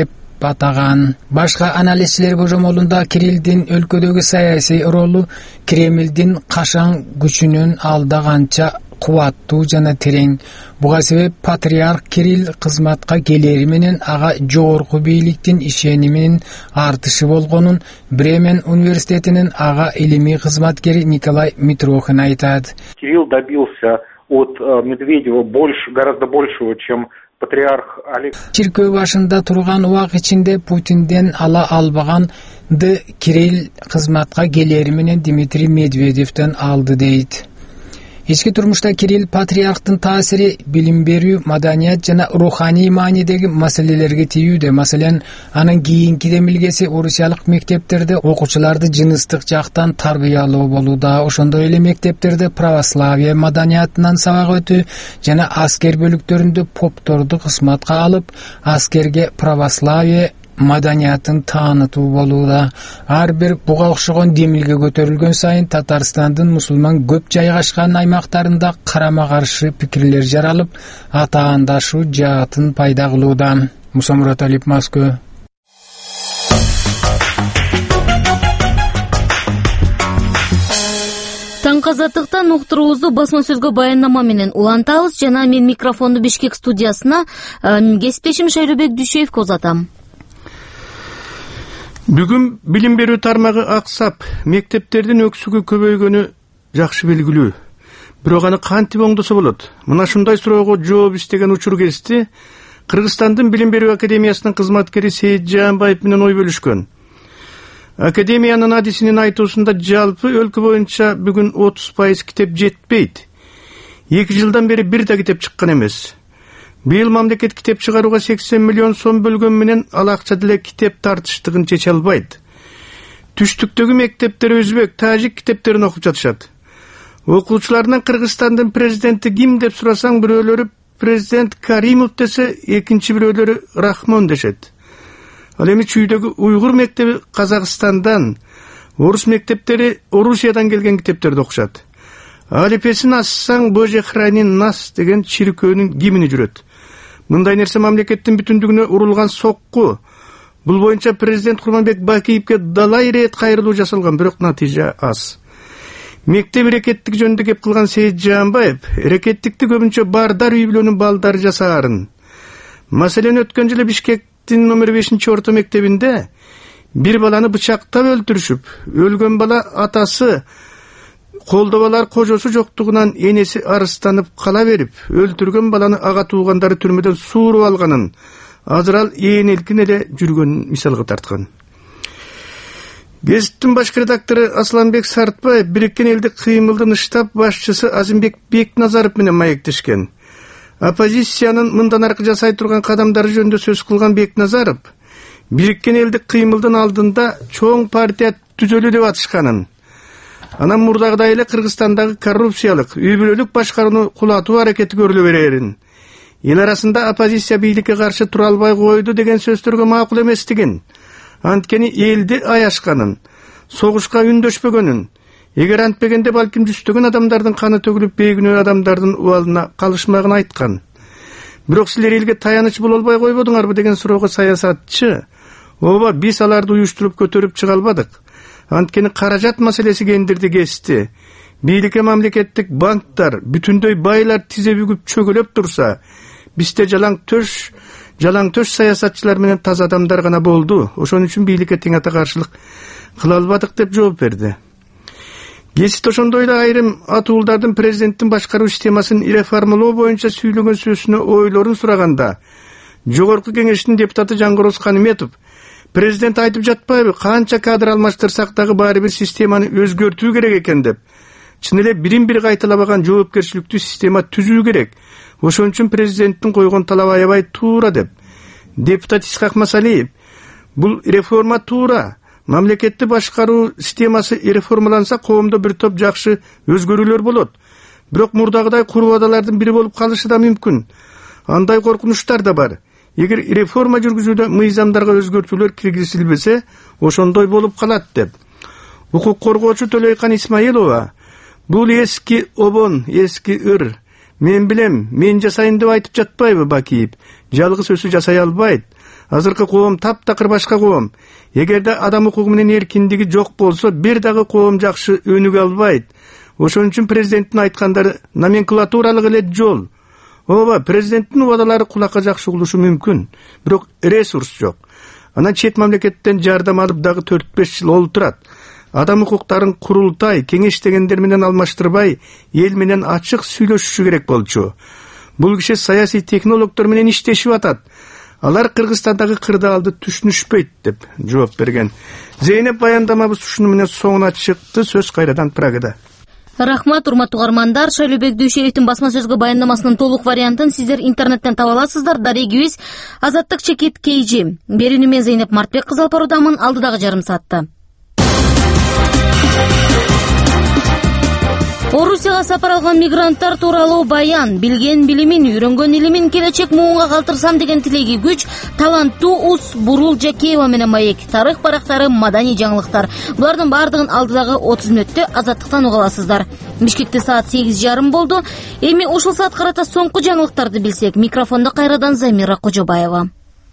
деп атаган. Башка аналитиктер божомолунда Кириллдин өлкөдөгү саясий ролу Кремлдин кашаң күчүнөн алда канча кубаттуу жана терең. Буга себеп патриарх Кирилл кызматка келери менен ага жогорку бийликтин ишениминин артышы болгонун Бремен университетинин ага илимий кызматкери Николай Митрохин айтат. Кирилл добился от Медведева больше, гораздо большего, чем патриарх Олег. Чиркөө башында турган убак ичинде Путинден ала албаган ды Кирилл кызматка келери менен Дмитрий Медведевден алды дейт. Ички турмушта Кирилл патриархтын таасири билим берүү, маданият жана руханий маанидеги маселелерге тийүүдө. Маселен, анын кийинки демилгеси орусиялык мектептерде окуучуларды жыныстык жактан тарбиялоо болууда. Ошондой эле мектептерде православие маданиятынан сабак өтүү жана аскер бөлүктөрүндө попторду кызматка алып, аскерге православие маданиятын таанытуу болууда. Ар бир буга окшогон демилге көтөрүлгөн сайын Татарстандын мусулман көп жайгашкан аймактарында карама каршы пикирлер жаралып, атаандашуу жаатын пайда кылууда. Муса Мураталиев, Москва. Таңкы азаттыктан уктуруубузду басма сөзгө баяндама менен улантабыз жана мен микрофонду Бишкек студиясына кесиптешим Шайлообек Дүйшөевге узатам. Бүгүн билим берүү тармагы аксап, мектептердин өксүгү көбөйгөнү жакшы белгилүү. Бирок аны кантип оңдосо болот? Мына ушундай суроого жооп издеген учур келишти. Кыргызстандын билим берүү академиясынын кызматкери Сейит Жаанбаев менен ой бөлүшкөн. Академиянын адисинин айтуусунда жалпы өлкө боюнча бүгүн отуз пайыз китеп жетпейт. эки жылдан бери бир да китеп чыккан эмес. Быйыл мамлекет китеп чыгарууга сексен миллион сом бөлгөн менен ал акча деле китеп тартыштыгын чече албайт. Түштүктөгү мектептер өзбек, тажик китептерин окуп жатышат. Окуучулардан Кыргызстандын президенти ким деп сурасаң, бирөөлөрү президент Каримов десе, экинчи бирөөлөрү Рахмон дешет. Ал эми чүйдөгү уйгур мектеби Казакстандан, орус мектептери Орусиядан келген китептерди окушат. Алипесин ассаң, Божий хранин нас деген чиркөөнүн кимини жүрөт. Мындай нерсе мамлекеттин бүтүндүгүнө урулган сокку. Бул боюнча президент Курманбек Бакиевке далай ирет кайрылуу жасалган, бирок натыйжа аз. Мектеп эрекеттик жөнүндө кеп кылган Сейит Жаанбаев эрекеттикти көбүнчө бардар үй бүлөнүн балдары жасаарын. Маселен, өткөн жылы Бишкектин номер бешинчи орто мектебинде бир баланы бычактап өлтүрүшүп, өлгөн бала атасы колдобалар кожосу жоктугунан энеси арыстанып кала берип, өлтүргөн баланы ага туугандары түрмөдөн сууруп алганын, азыр ал ээнелкин эле жүргөнүн мисалга тарткан. Гезиттин башкы редактору Асланбек Сартбаев Бириккен элдик кыймылдын штаб башчысы Азимбек Бекназаров менен маектешкен. Оппозициянын мындан аркы жасай турган кадамдары жөнүндө сөз кылган Бекназаров Бириккен элдик кыймылдын алдында чоң партия түзөлүү деп атышканын, анан мурдагыдай эле Кыргызстандагы коррупциялык, үй бүлөлүк башкарууну кулатуу аракети көрүлө берерин, эл арасында оппозиция бийликке каршы тура албай койду деген сөздөргө макул эместигин, анткени элди аяшканын, согушка үндөшпөгөнүн, эгер антпегенде балким жүздөгөн адамдардын каны төгүлүп бейгүнөө адамдардын убалына калышмагын айткан. Бирок силер элге таяныч боло албай койбодуңарбы деген суроого саясатчы, ооба, биз аларды уюштуруп көтөрүп чыга албадык. Анткени каражат маселеси кендирди кести. Бийликке мамлекеттик банктар, бүтүндөй байлар тизе бүгүп чөгөлөп турса, бизде жалаң төш, жалаң төш саясатчылар менен таза адамдар гана болду. Ошон үчүн бийликке тең ата каршылык кыла албадык деп жооп берди. Гезит ошондой эле айрым атуулдардын президенттин башкаруу системасын реформалоо боюнча сүйлөгөн сөзүнө ойлорун сураганда, Жогорку кеңештин депутаты Жангороз Каныметов президент айтып жатпайбы, канча кадр алмаштырсак дагы баары бир системаны өзгөртүү керек экен деп. Чын эле бирин бири кайталабаган жоопкерчиликтүү система түзүү керек. Ошон үчүн президенттин койгон талабы аябай туура деп. Депутат Исхак Масалиев, бул реформа туура. Мамлекетти башкаруу системасы реформаланса, коомдо бир топ жакшы өзгөрүүлөр болот. Бирок мурдагыдай курбадалардын бири болуп калышы да мүмкүн. Андай коркунучтар да бар. Эгер реформа жүргүзүүдө мыйзамдарга өзгөртүүлөр киргизилбесе, ошондой болуп калат деп. Укук коргоочу Төлөйкан Исмаилова, бул эски обон, эски ыр, Мен билем, мен жасайын деп айтып жатпайбы Бакиев. Жалгыз өзү жасай албайт. Азыркы коом таптакыр башка коом. Эгерде адам укугу менен эркиндиги жок болсо, бир дагы коом жакшы өнүгө албайт. Ошон үчүн президенттин айткандары номенклатуралык эле жол. Ооба, президенттин убадалары кулакка жакшы угулушу мүмкүн, бирок ресурс жок. Анан чет мамлекеттен жардам алып дагы төрт беш жыл олтурат. Адам укуктарын курултай, кеңеш дегендер менен алмаштырбай, эл менен ачык сүйлөшүшү керек болчу. Бул киши саясий технологдор менен иштешип атат. Алар Кыргызстандагы кырдаалды түшүнүшпөйт деп жооп берген. Зейнеп баяндамабыз ушуну менен соңуна чыкты. Сөз кайрадан Прагада. Рахмат, урматтуу угармандар. Шайлообек Дүйшеевдин басма сөзгө баяндамасынын толук вариантын сиздер интернеттен таба аласыздар. Дарегибиз Азаттык Чекит Кейжи. Берүүнү мен Зейнеп Мартбек кызы алып баруудамын. Алдыдагы жарым саатта. Орусияга сапар алган мигранттар тууралуу баян, билген билимин, үйрөнгөн илимин келечек муунга калтырсам деген тилеги күч, таланттуу Ус Бурул Жакеева менен маек, тарых барактары, маданий жаңылыктар. Булардын бардыгын алдыдагы отуз мүнөттө Азаттыктан уга аласыздар. Бишкекте саат сегиз жарым болду. Эми ушул саат карата соңку жаңылыктарды билсек, микрофондо кайрадан Замира Кожобаева.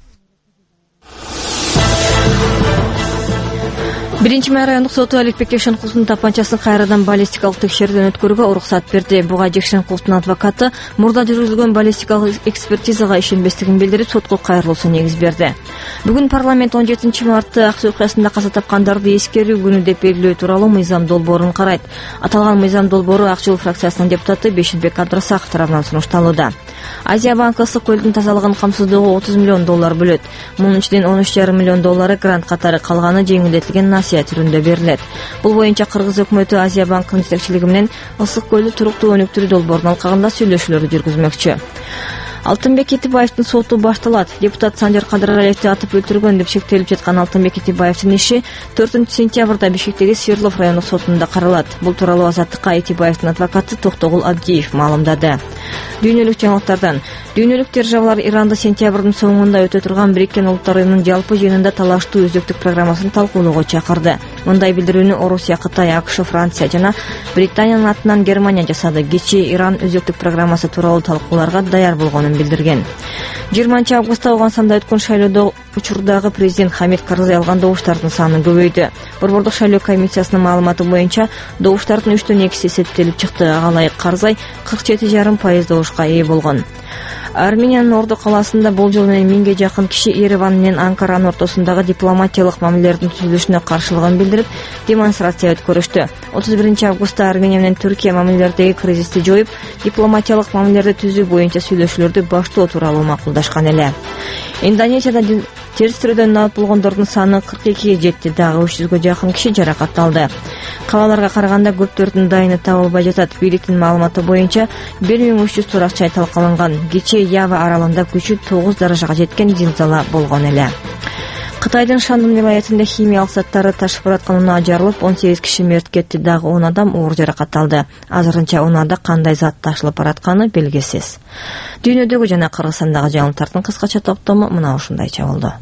Биринчи май райондук соту Аликбек Жекшенкуловдун тапанчасын кайрадан баллистикалык текшерүүдөн өткөрүүгө уруксат берди. Буга Жекшенкуловдун адвокаты мурда жүргүзүлгөн баллистикалык экспертизага ишенбестигин билдирип, сотко кайрылуусу негиз берди. Бүгүн парламент он жетинчи мартты Ак Суу окуясында каза тапкандарды эскерүү күнү деп белгилөө тууралуу мыйзам долбоорун карайт. Аталган мыйзам долбоору Ак Жол фракциясынын депутаты Беширбек Абдрасаков тарабынан сунушталууда. Азия банкы ысык көлдүн тазалыгын камсыздоого отуз миллион доллар бөлөт. Мунун ичинен он үч жарым миллион доллары грант катары, калганы жеңилдетилген насыя түрүндө берилет. Бул боюнча Кыргыз өкмөтү Азия банкынын жетекчилиги менен ысык көлдү туруктуу өнүктүрүү долбоорунун алкагында сүйлөшүүлөрдү жүргүзмөкчү. Алтынбек Кетибаевдин соту башталат. Депутат Санжар Кадыралиевди атып өлтүргөн деп шектелип жаткан Алтынбек Кетибаевдин иши төртүнчү сентябрда Бишкектеги Свердлов райондук сотунда каралат. Бул тууралуу Азаттыкка Кетибаевдин адвокаты Токтогул Абдиев маалымдады. Дүйнөлүк жаңылыктардан. Дүйнөлүк державалар Иранды сентябрдын соңунда өтө турган Бириккен Улуттар уюмунун жалпы жыйынында талаштуу өзөктүк программасын талкуулоого чакырды. Мындай билдирүүнү Орусия, Кытай, АКШ, Франция жана Британиянын атынан Германия жасады. Кечээ Иран өзөктүк программасы тууралуу талкууларга даяр болгонун билдирген. жыйырманчы августта Аугандстанда өткөн шайлоодо учурдагы президент Хамид Карзай алган добуштардын саны көбөйдү. Борбордук шайлоо комиссиясынын маалыматы боюнча добуштардын үчтөн экиси эсептелип чыкты. Ага ылайык Карзай кырк жети жарым пайыз добушка ээ болгон. Армениянын Орду калаасында болжол менен миңге жакын киши Ереван менен Анкаранын ортосундагы дипломатиялык мамилелердин түзүлүшүнө каршылыгын билдирип, демонстрация өткөрүштү. отуз биринчи августта Армения менен Түркия мамилелердеги кризисти жоюп, дипломатиялык мамилелерди түзүү боюнча сүйлөшүүлөрдү баштоо тууралуу макулдашкан эле. Индонезияда терс түрдөн набат болгондордун саны кырк экиге жетти. Дагы үч жүзгө жакын киши жаракатталды. Кабарларга караганда көптөрдүн дайыны табылбай жатат. Бийликтин маалыматы боюнча бир миң үч жүз турак жай талкаланган. Кечээ Ява аралында күчү тогуз даражага жеткен зилзала болгон эле. Кытайдын Шандун вилаятында химиялык заттары ташып баратканына жарылып, он сегиз киши мерт кетти. Дагы он адам оор жаракатталды. Азырынча онарда кандай зат ташылып баратканы белгисиз. Дүйнөдөгү жана Кыргызстандагы жаңылыктардын кыскача топтому мына ушундайча болду.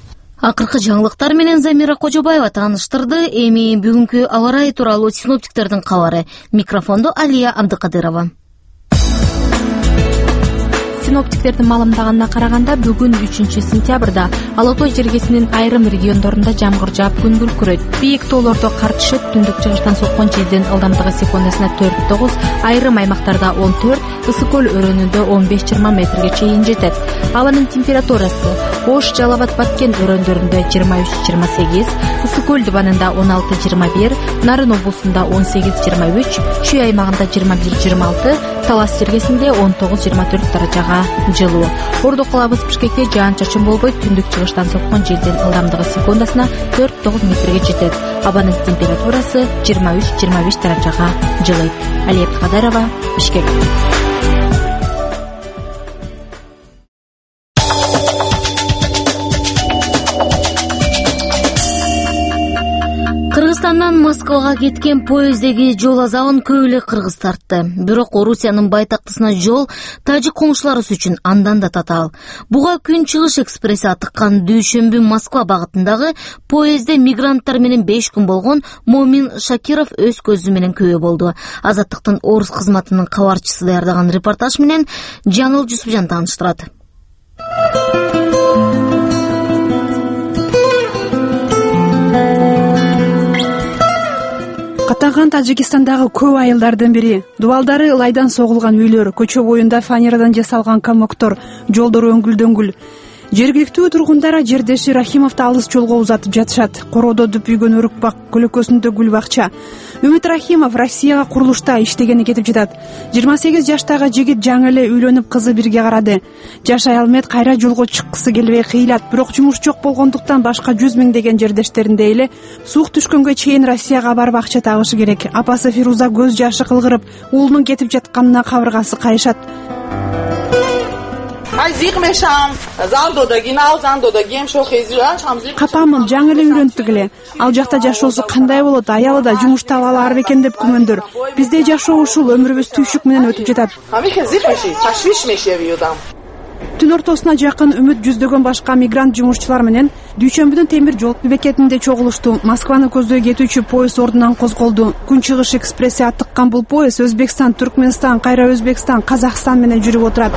Акыркы жаңылыктар менен Замира Кожобаева тааныштырды. Эми бүгүнкү аба ырайы тууралуу синоптиктердин кабары. Микрофондо Алия Абдыкадырова. Синоптиктердин маалымдаганына караганда бүгүн үчүнчү сентябрда Ала Тоо жергесинин айрым региондорунда жамгыр жаап, күн күркүрөйт. Бийик тоолордо кар түшөт, түндүк чыгыштан соккон желдин ылдамдыгы секундасына төрт тогуз, айрым аймактарда он төрт, Ысык көл өрөөнүндө он беш жыйырма метрге чейин жетет. Абанын температурасы Ош, Жалал Абад, Баткен өрөөндөрүндө жыйырма үч жыйырма сегиз, Ысык көл дубанында он алты жыйырма бир, Нарын облусунда он сегиз жыйырма үч, Чүй аймагында жыйырма бир жыйырма алты, Талас жергесинде он тогуз жыйырма төрт даражага жылуу. Орду калабыз Бишкекте жаан-чачын болбойт, түндүк чыгыштан соккон желдин ылдамдыгы секундасына төрт тогуз метрге жетет. Абанын температурасы жыйырма үч жыйырма беш даражага жылыйт. Алия Абдыкадырова, Бишкек. Кыргызстандан Москвага кеткен поездеги жол азабын көп эле кыргыз тартты. Бирок Орусиянын байтактысына жол тажик коңшуларыбыз үчүн андан да татаал. Буга Күн-Чыгыш экспресси атыккан дүйшөмбү Москва багытындагы поездде мигранттар менен беш күн болгон Момин Шакиров өз көзү менен күбө болду. Азаттыктын орус кызматынын кабарчысы даярдаган репортаж менен Жаңыл Жусупжан тааныштырат. Катаган Тажикстандагы көп айылдардын бири. Дубалдары ылайдан согулган үйлөр, көчө боюнда фанерадан жасалган комоктор, жолдор өңгүл-дөңгүл. Жергиликтүү тургундар жердеши Рахимовду алыс жолго узатып жатышат. Короодо дүп үйгөн өрүк бак, көлөкөсүндө гүл бакча. Үмүт Рахимов Россияга курулушта иштегени кетип жатат. жыйырма сегиз жаштагы жигит жаңы эле үйлөнүп кызы бирге карады. Жаш аялмет кайра жолго чыккысы келбей кыйлат, бирок жумуш жок болгондуктан башка жүз миңдеген жердештериндей эле суук түшкөнгө чейин Россияга барып акча табышы керек. Апасы Фируза көз жашы кылгырып, уулунун кетип жатканына кабыргасы кайышат. Капамын, жаңы эле үйлөнтүк эле. Ал жакта жашоосу кандай болот, аялы да жумуш таба алар бекен деп күмөндөр. Бизде жашоо ушул, өмүрүбүз түйшүк менен өтүп жатат. Түн ортосуна жакын Үмүт жүздөгөн башка мигрант жумушчулар менен Дүйшөмбүдүн темир жол бекетинде чогулушту. Москваны көздөй кетүүчү поезд ордунан козголду. Күн-Чыгыш экспресси атыккан бул поезд Өзбекстан, Түркмөнстан, кайра Өзбекстан, Казакстан менен жүрүп отурат.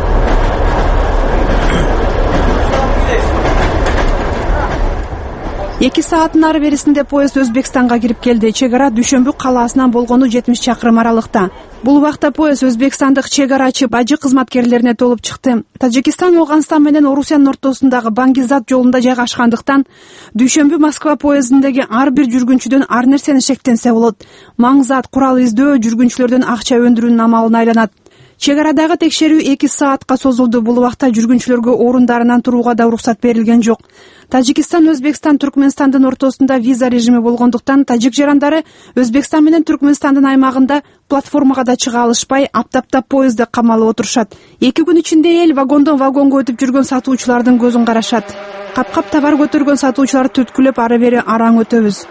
эки сааттын ары берисинде поезд Өзбекстанга кирип келди. Чек ара Дүйшөмбү калаасынан болгону жетимиш чакырым аралыкта. Бул убакта поезд өзбекстандык чек арачы бажы кызматкерлерине толуп чыкты. Тажикстан, Ооганстан менен Орусиянын ортосундагы Бангизат жолунда жайгашкандыктан Дүйшөмбү Москва поездиндеги ар бир жүргүнчүдөн ар нерсени шектенсе болот. Маңзат, курал издөө жүргүнчүлөрдөн акча өндүрүүнүн амалына айланат. Чек арадагы текшерүү эки саатка созулду. Бул убакта жүргүнчүлөргө орундарынан турууга да уруксат берилген жок. Тажикстан, Өзбекстан, Түркмөнстандын ортосунда виза режими болгондуктан тажик жарандары Өзбекстан менен Түркмөнстандын аймагында платформага да чыга алышпай, аптаптап поездде камалып отурушат. Эки күн ичинде эл вагондон вагонго өтүп жүргөн сатуучулардын көзүн карашат. Капкап товар көтөргөн сатуучулар түрткүлөп ары бери араң өтөбүз.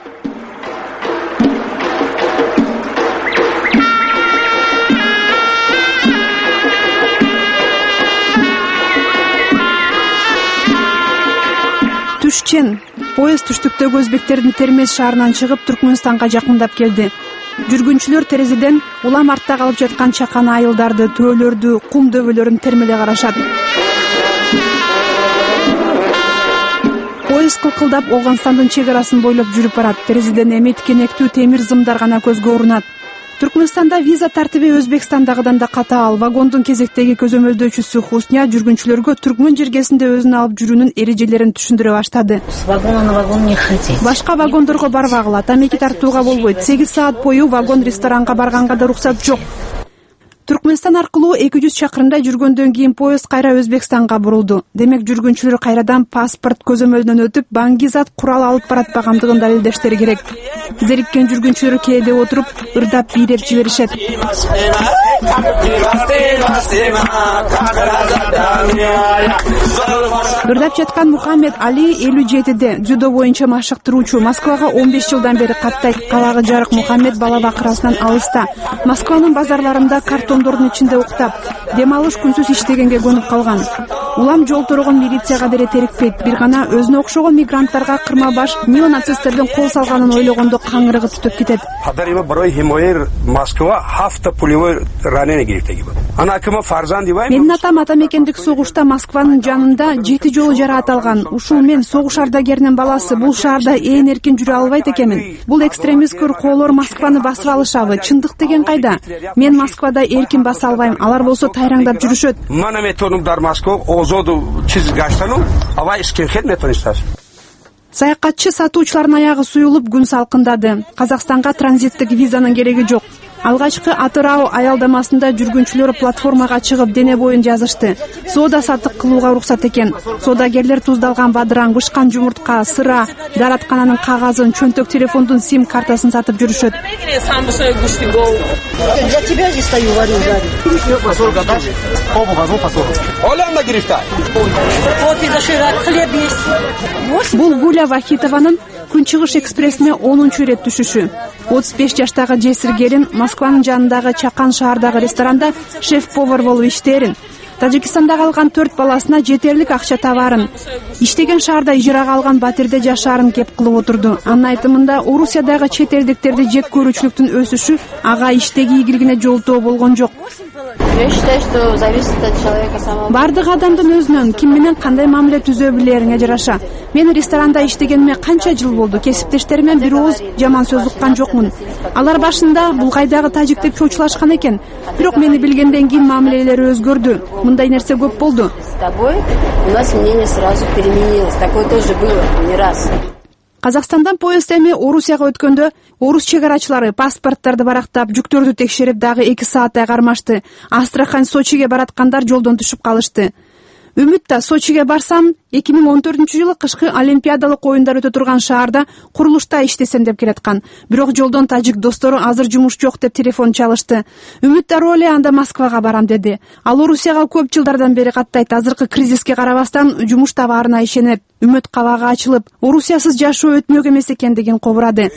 Түшчен поезд түштүктөгү өзбектердин Термез шаарынан чыгып Түркмөнстанга жакындап келди. Жүргүнчүлөр терезеден улам артта калып жаткан чакан айылдарды, төөлөрдү, кум дөбөлөрүн термеле карашат. Поезд кылкылдап Ооганстандын чек арасын бойлоп жүрүп барат. Терезеден эми тикенектүү темир зымдар гана көзгө урунат. Түркмөнстанда виза тартиби Өзбекстандагыдан да катаал. Вагондун кезектеги көзөмөлдөөчүсү Хусня жүргүнчүлөргө Түркмөн жергесинде өзүн алып жүрүүнүн эрежелерин түшүндүрө баштады. Башка вагондорго барбагыла, тамеки тартууга болбойт. сегиз саат бою вагон ресторанга барганга да уруксат жок. Түркмөнстан аркылуу эки жүз чакырымдай жүргөндөн кийин поезд кайра Өзбекстанга бурулду. Демек жүргүнчүлөр кайрадан паспорт көзөмөлүнөн өтүп, Бангизат курал алып баратпагандыгын далилдештери керек. Зериккен жүргүнчүлөр кээде отуруп, ырдап бийлеп жиберишет. Ырдап жаткан Мухаммед Али элүү жетиде, дзюдо боюнча машыктыруучу. Москвага он беш жылдан бери каттайт. Калагы жарык Мухаммед бала бакырасынан алыста. Москванын базарларында картондордун ичинде уктап, дем алыш күнсүз иштегенге көнүп калган. Улам жол торогон милицияга деле терикпейт. Бир гана өзүнө окшогон мигранттарга кырма баш неонацисттердин кол салганын ойлогондо каңырыгы түтүп кетет. Менин атам атамекендик согушта Москванын жанында жети жолу жараат алган. Ушул мен согуш ардагеринин баласы, бул шаарда ээн эркин жүрө албайт экенмин. Бул экстремист көөр Москваны басып алышабы? Чындык деген кайда? Мен Москвада эркин баса албайм. Алар болсо тайраңдап жүрүшөт. Саякатчы сатуучулардын аягы суюлуп күн салкындады. Казакстанга транзиттик визанын кереги жок. Алгачкы Атырау аялдамасында жүргүнчүлөр платформага чыгып дене боюн жазышты. Соода сатык кылууга уруксат экен. Соодагерлер туздалган бадыран, бышкан жумуртка, сыра, даараткананын кагазын, чөнтөк телефондун сим картасын сатып жүрүшөт. Бул Гуля Вахитованын Күн чыгыш экспрессине онунчу ирет түшүшү. отуз беш жаштагы жесир келин Москванын жанындагы Чакан шаардагы ресторанда шеф-повар болуп иштерин. Тажикстанда калган төрт баласына жетерлик акча табарын, иштеген шаарда ижарага алган батирде жашаарын кеп кылып отурду. Анын айтымында Орусиядагы чет элдиктерди жек көрүүчүлүктүн өсүшү ага иштеги ийгилигине жолтоо болгон жок. Бардык адамдын өзүнөн ким менен кандай мамиле түзө билериңе жараша. Мен ресторанда иштегениме канча жыл болду. Кесиптештеримен бир ооз жаман сөз уккан жокмун. Алар башында бул кайдагы тажик деп чоочулашкан экен. Бирок мени билгенден кийин мамилелери өзгөрдү. Мындай нерсе көп болду. С тобой у нас мнение сразу переменилось. Такое тоже было не раз. Казакстандан поезд эми Орусияга өткөндө орус чегарачылары паспорттарды барактап, жүктөрдү текшерип дагы эки сааттай кармашты. Астрахань, Сочиге бараткандар жолдон түшүп калышты. Үмүт да Сочиге барсам, эки миң он төртүнчү жылы кышкы олимпиадалык оюндар өтө турган шаарда курулушта иштесем деп келаткан. Бирок жолдон тажик достору азыр жумуш жок деп телефон чалышты. Үмүт да роли анда Москвага барам деди. Ал Орусияга көп жылдардан бери каттайт. Азыркы кризиске карабастан жумуш табаарына ишенет. Үмүт кабагы ачылып, Орусиясыз жашоо өтмөк эмес экендигин кобурады.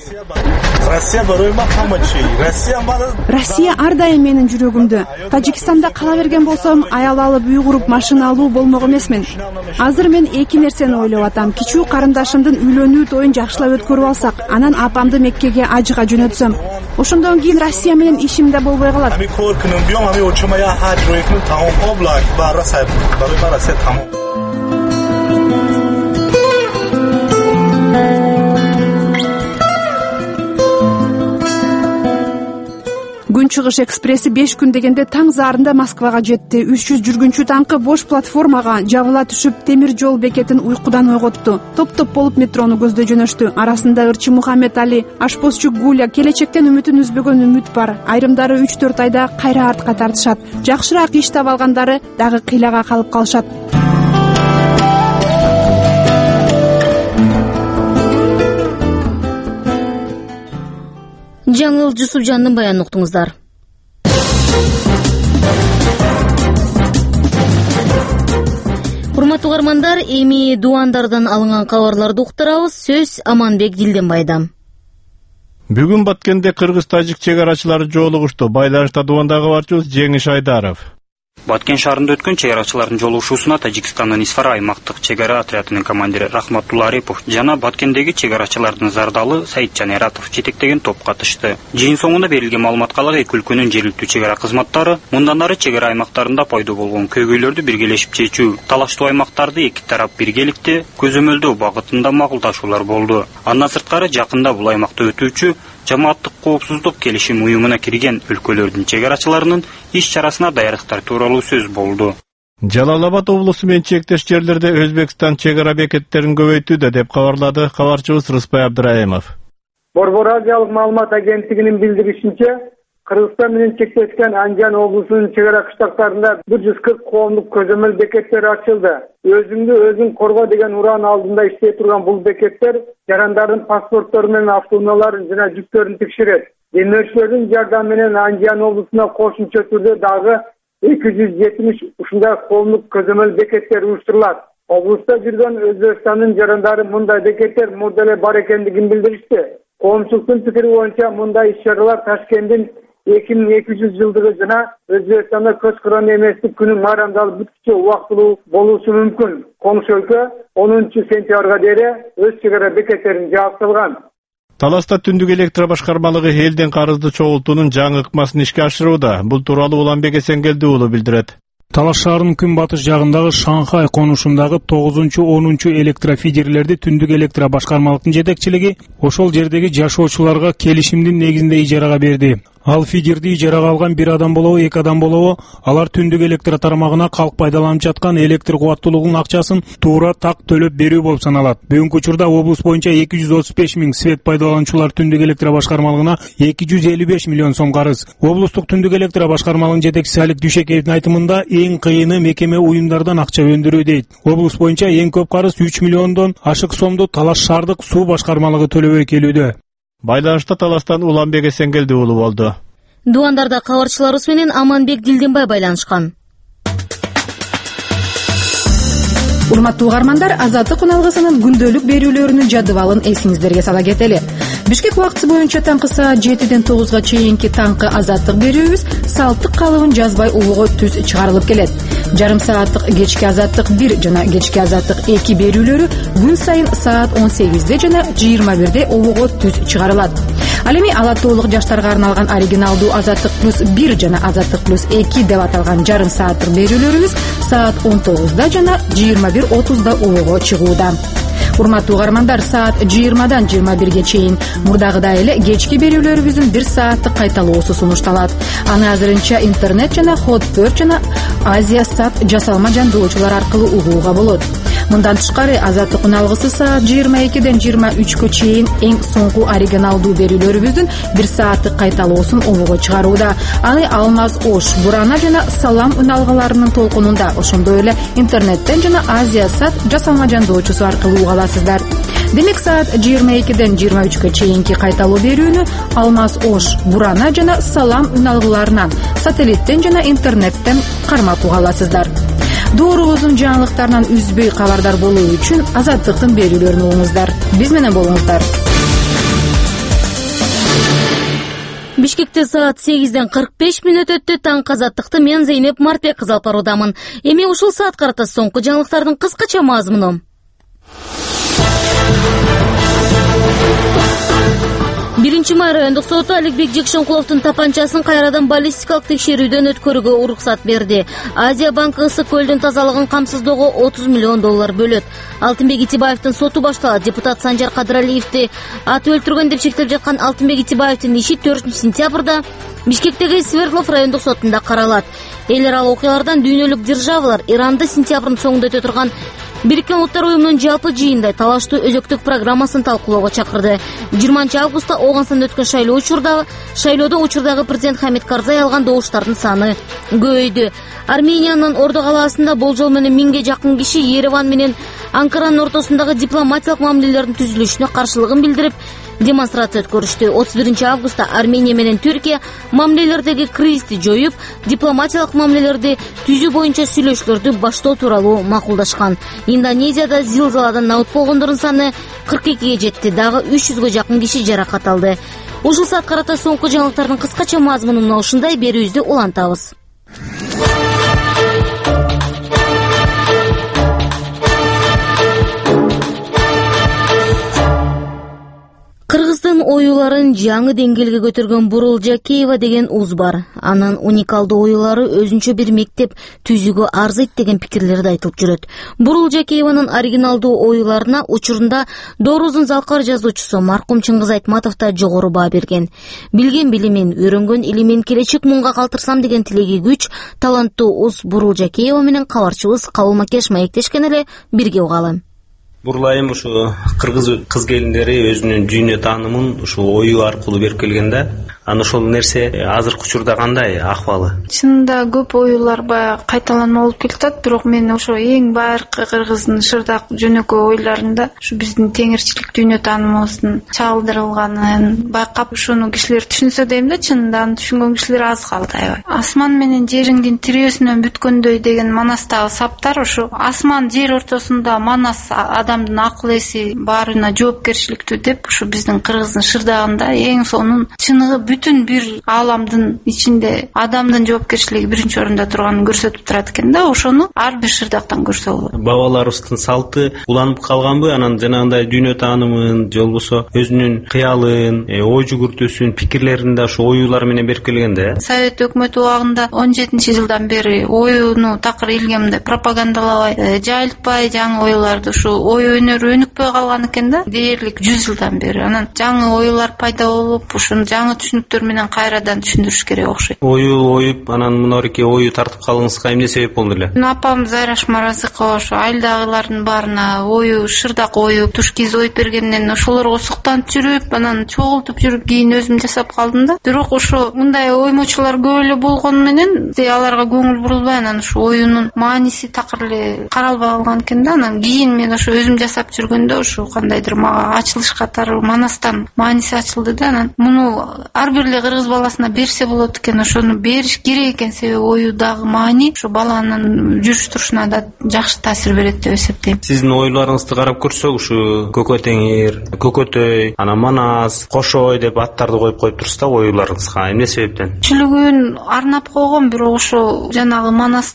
Россия ар дайым менин жүрөгүмдө. Тажикстанда кала берген болсом, аял алып, үй куруп, машина алуу болмок эмесмин. Азыр мен эки нерсени ойлоп атам. Кичүү карындашымдын үйлөнүү тоюн жакшылап өткөрүп алсак, анан апамды Меккеге ажыга жөнөтсөм, ошондон кийин Россия менен ишим да болбой калат. Күн чыгыш экспресси беш күн дегенде таң заарында Москвага жетти. үч жүз жүргүнчү танкы бош платформага жабыла түшүп, темир жол бекетин уйкудан ойготту. Топ-топ болуп метрону көздөй жөнөштү. Арасында ырчы Мухаммед Али, ашпозчу Гуля, келечектен үмүтүн үзбөгөн үмүт бар. Айрымдары үч төрт айда кайра артка тартышат. Жакшыраак иш таба алгандары дагы кыйлага калып калышат. Жаңыл Жусупжандын баянын уктуңуздар. Урматтуу угармандар, эми дубандардан алынган кабарларды уктурабыз. Сөз Аманбек Дилденбайдан. Бүгүн Баткенде кыргыз-тажик чегарачылары жолугушту. Байланышта дубандагы кабарчыбыз Жеңиш Айдаров. Баткен шаарында өткөн чегарачылардын жолугушуусуна Тажикстандын Исфара аймактык чегара отрядынын командири Рахматулла Арипов жана Баткендеги чегарачылардын зардалы Саитжан Эратов жетектеген топ катышты. Жыйын соңунда берилген маалыматка ылайык эки өлкөнүн жергиликтүү чегара кызматтары мындан ары чегара аймактарында пайда болгон көйгөйлөрдү биргелешип чечүү, талаштуу аймактарды эки тарап биргеликте көзөмөлдөө багытында макулдашуулар болду. Андан сырткары жакында бул аймакта өтүүчү жамааттык коопсуздук келишим уюмуна кирген өлкөлөрдүн чегарачыларынын иш чарасына даярдыктар тууралуу сөз болду. Жалал-Абад облусу менен чектеш жерлерде Өзбекстан чегара бекеттерин көбөйтүүдө деп кабарлады кабарчыбыз Рыспай Абдыраимов. Борбор Азиялык маалымат агенттигинин билдиришинче, Кыргызстан менен чектешкен Анжан облусунун чегара кыштактарында бир жүз кырк коомдук көзөмөл бекеттер ачылды. Өзүңдү өзүң корго деген уран алдында иштей турган бул бекеттер жарандардын паспорттору менен автоунааларын жана жүктөрүн текшерет. Демөөрчүлөрдүн жардамы менен Анжан облусуна кошумча түрдө дагы эки жүз жетимиш ушундай коомдук көзөмөл бекеттер уюштурулат. Облуста жүргөн Өзбекстандын жарандары мындай бекеттер мурда эле бар экендигин билдиришти. Коомчулуктун пикири боюнча мындай иш-чаралар Ташкенттин эки миң эки жүз жылдыгы жана Өзбекстанда көз кыраны эместик күнү майрамдалып бүткүчө убактылуу болушу мүмкүн. Коңшу өлкө онунчу сентябрга дейин өз чегара бекеттерин жаап салган. Таласта түндүк электр башкармалыгы элден карызды чогултуунун жаңы ыкмасын ишке ашырууда. Бул тууралуу Уланбек Эсенгелди уулу билдирет. Талаш шаарынын күнбатыш жагындагы Шанхай конушундагы тогузунчу онунчу электрофидерлерди түндүк электро башкармалыктын жетекчилиги ошол жердеги жашоочуларга келишимдин негизинде ижарага берди. Ал фидерди ижарага алган бир адам болобу, эки адам болобу, алар түндүк электро тармагына калк пайдаланып жаткан электр кубаттуулугунун акчасын туура так төлөп берүү болуп саналат. Бүгүнкү учурда облус боюнча эки жүз отуз беш миң свет пайдалануучулар түндүк электро башкармалыгына эки жүз элүү беш миллион сом карыз. Облустук түндүк электро башкармалыгынын жетекчиси Алик Дүйшекеевдин айтымында эң кыйыны мекеме уюмдардан акча өндүрүү дейт. Облус боюнча эң көп карыз үч миллиондон ашык сомду Талаш шаардык суу башкармалыгы төлөбөй келүүдө. Байланышта Таластан Уланбек Эсенгелди уулу болду. Дуандарда кабарчыларыбыз менен Аманбек Дилденбай байланышкан. урматтуу угармандар, Азаттык уналгысынын күндөлүк берүүлөрүнүн жадыбалын эсиңиздерге сала кетели. Бишкек убактысы боюнча таңкы саат жетиден тогузга чейинки таңкы Азаттык берүүбүз салттык калыбын жазбай улуго түз чыгарылып келет. Жарым сааттык кечки Азаттык бир жана кечки Азаттык эки берүүлөрү күн сайын саат он сегизде жана жыйырма бирде улуго түз чыгарылат. Ал эми алаттуулук жаштарга арналган оригиналдуу Азаттык плюс бир жана Азаттык плюс эки деп аталган жарым сааттык берүүлөрүбүз саат он тогузда жана жыйырма бир отузда улуго чыгууда. Урматтуу угармандар, саат жыйырмадан жыйырма бирге чейин мурдагыдай эле кечки берүүлөрүбүздүн бир сааттык кайталоосу сунушталат. Аны азырынча интернет жана Hot төрт жана Азия Сат жасалма жандоочулар аркылуу угууга болот. Мындан тышкары Азаттык уналгысы саат жыйырма экиден жыйырма үчкө чейин эң соңку оригиналдуу берүүлөрүбүздүн бир сааттык кайталоосун улуго чыгарууда. Аны Алмаз Ош, Бурана жана Салам уналгыларынын толкунунда, ошондой эле интернеттен жана Азия Сат жасалма жандоочусу аркылуу уга аласыздар. Демек саат жыйырма экиден жыйырма үчкө чейинки кайталоо берүүнү Алмаз Ош, Бурана жана Салам уналгыларынан сателлиттен жана интернеттен кармап уга аласыздар. Доорубуздун жаңылыктарынан үзбөй кабардар болуу үчүн Азаттыктын берүүлөрүн угуңуздар. Биз менен болуңуздар. Бишкекте саат сегизден кырк беш мүнөт өттү. Таңкы Азаттыкты мен Зейнеп Мартбек кызы алып баруудамын. Эми ушул саат карата соңку жаңылыктардын кыскача мазмуну. Биринчи май райондук соту Аликбек Жекшенкуловдун тапанчасын кайрадан баллистикалык текшерүүдөн өткөрүүгө уруксат берди. Азия банкы ысык көлдүн тазалыгын камсыздоого отуз миллион доллар бөлөт. Алтынбек Итибаевдин соту башталат. Депутат Санжар Кадыралиевди аты өлтүргөн деп шектеп жаткан Алтынбек Итибаевдин иши төртүнчү сентябрда Бишкектеги Свердлов райондук сотунда каралат. Элер ал окуялардан дүйнөлүк державалар Иранды сентябрдын соңунда өтө турган Бириккен Улуттар уюмунун жалпы жыйында талаштуу өзөктүк программасын талкуулоого чакырды. жыйырманчы августта Оганстанда өткөн шайлоо учурда шайлоодо учурдагы президент Хамид Карзай алган добуштардын саны көбөйдү. Армениянын Ордо калаасында болжол менен миңге жакын киши Ереван менен Анкаранын ортосундагы дипломатиялык мамилелердин түзүлүшүнө каршылыгын билдирип демонстрация өткөрүштү. отуз биринчи августта Армения менен Түркия мамилелердеги кризисти жоюп, дипломатиялык мамилелерди түзүү боюнча сүйлөшүүлөрдү баштоо тууралуу макулдашкан. Индонезияда зилзаладан набыт болгондордун саны кырк экиге жетти. Дагы үч жүзгө жакын киши жаракат алды. Ушул саат карата соңку жаңылыктардын кыскача мазмунуна ушундай берүүбүздү улантабыз. Кыргыздын оюларын жаңы деңгээлге көтөргөн Бурул Жакеева деген уз бар. Анын уникалдуу оюлары өзүнчө бир мектеп түзүүгө арзыйт деген пикирлерди айтылып жүрөт. Бурул Жакееванын оригиналдуу оюларына учурунда Доорузун залкар жазуучусу маркум Чыңгыз Айтматов да жогору баа берген. Билген билимин, үйрөнгөн илимин келечек мунга калтырсам деген тилеги күч таланттуу уз Бурул Жакеева менен кабарчыбыз Кабыл Макеш маектешкен эле, бирге угалы. Бурул айым ушу кыргыз кыз келиндери өзүнүн дүйнө таанымын ушу ою аркылуу берип келген да. Аны ошол нерсе азыркы учурда кандай акыбалы? Чынында көп оюлар баягы кайталанма болуп келатат, бирок мен ошо эң байыркы кыргыздын шырдак жөнөкөй оюларында ушу биздин теңирчилик дүйнө таанымыбыздын чагылдырылганын байкап ушуну кишилер түшүнсө дейм да, чынында аны түшүнгөн кишилер аз калды аябай. Асман менен жериңдин тирөөсүнөн бүткөндөй деген Манастагы саптар ушу асман жер ортосунда Манас адамдын акыл эси баарына жоопкерчиликтүү деп ушу биздин кыргыздын шырдагында эң сонун чыныгы бүтүн бир ааламдын ичинде адамдын жоопкерчилиги биринчи орунда турганын көрсөтүп турат экен да. Ошону ар бир шырдактан көрсө болот. Бабаларыбыздын салты уланып калганбы? Анан жанагындай дүйнө таанымын, же болбосо өзүнүн кыялын, ой жүгүртүүсүн, пикирлерин да ошо оюлар менен берип келген да. Совет өкмөтү убагында он жетинчи жылдан бери оюну такыр элге мындай пропагандалабай, жайылтпай жаңы оюларды ушу ою өнөрү өнүкпөй калган экен да. Дээрлик жүз жылдан бери. Анан жаңы оюлар пайда болуп, ушуну жаңы түшүнүктөр менен кайрадан түшүндүрүш керек окшойт. Ою оюп, анан мынорики ою тартып калгыңызга эмне себеп болду эле? Апам Зайраш Маразыкова ошо айылдагылардын баарына ою, шырдак ою, туш киз оюп бергенден ошолорго суктанып жүрүп, анан чогултуп жүрүп кийин өзүм жасап калдым да. Бирок ошо мындай оймочулар көп эле болгону менен аларга көңүл бурулбай, анан ошо оюнун мааниси такыр эле каралбай калган экен да. Анан кийин мен ошо өзүм фильм жасап жүргөндө ушу кандайдыр мага ачылыш катары Манастан мааниси ачылды да, анан муну ар бир эле кыргыз баласына берсе болот экен, ошону бериш керек экен, себеби оюдагы маани ушу баланын жүрүш турушуна да жакшы таасир берет деп эсептейм. Сиздин оюларыңызды карап көрсөк, ушу Көкө Теңир, Көкөтөй, анан Манас, Кошой деп аттарды коюп коюп турсуз да оюларыңызга. Эмне себептен? Чүлүгүн арнап койгон, бирок ошо жанагы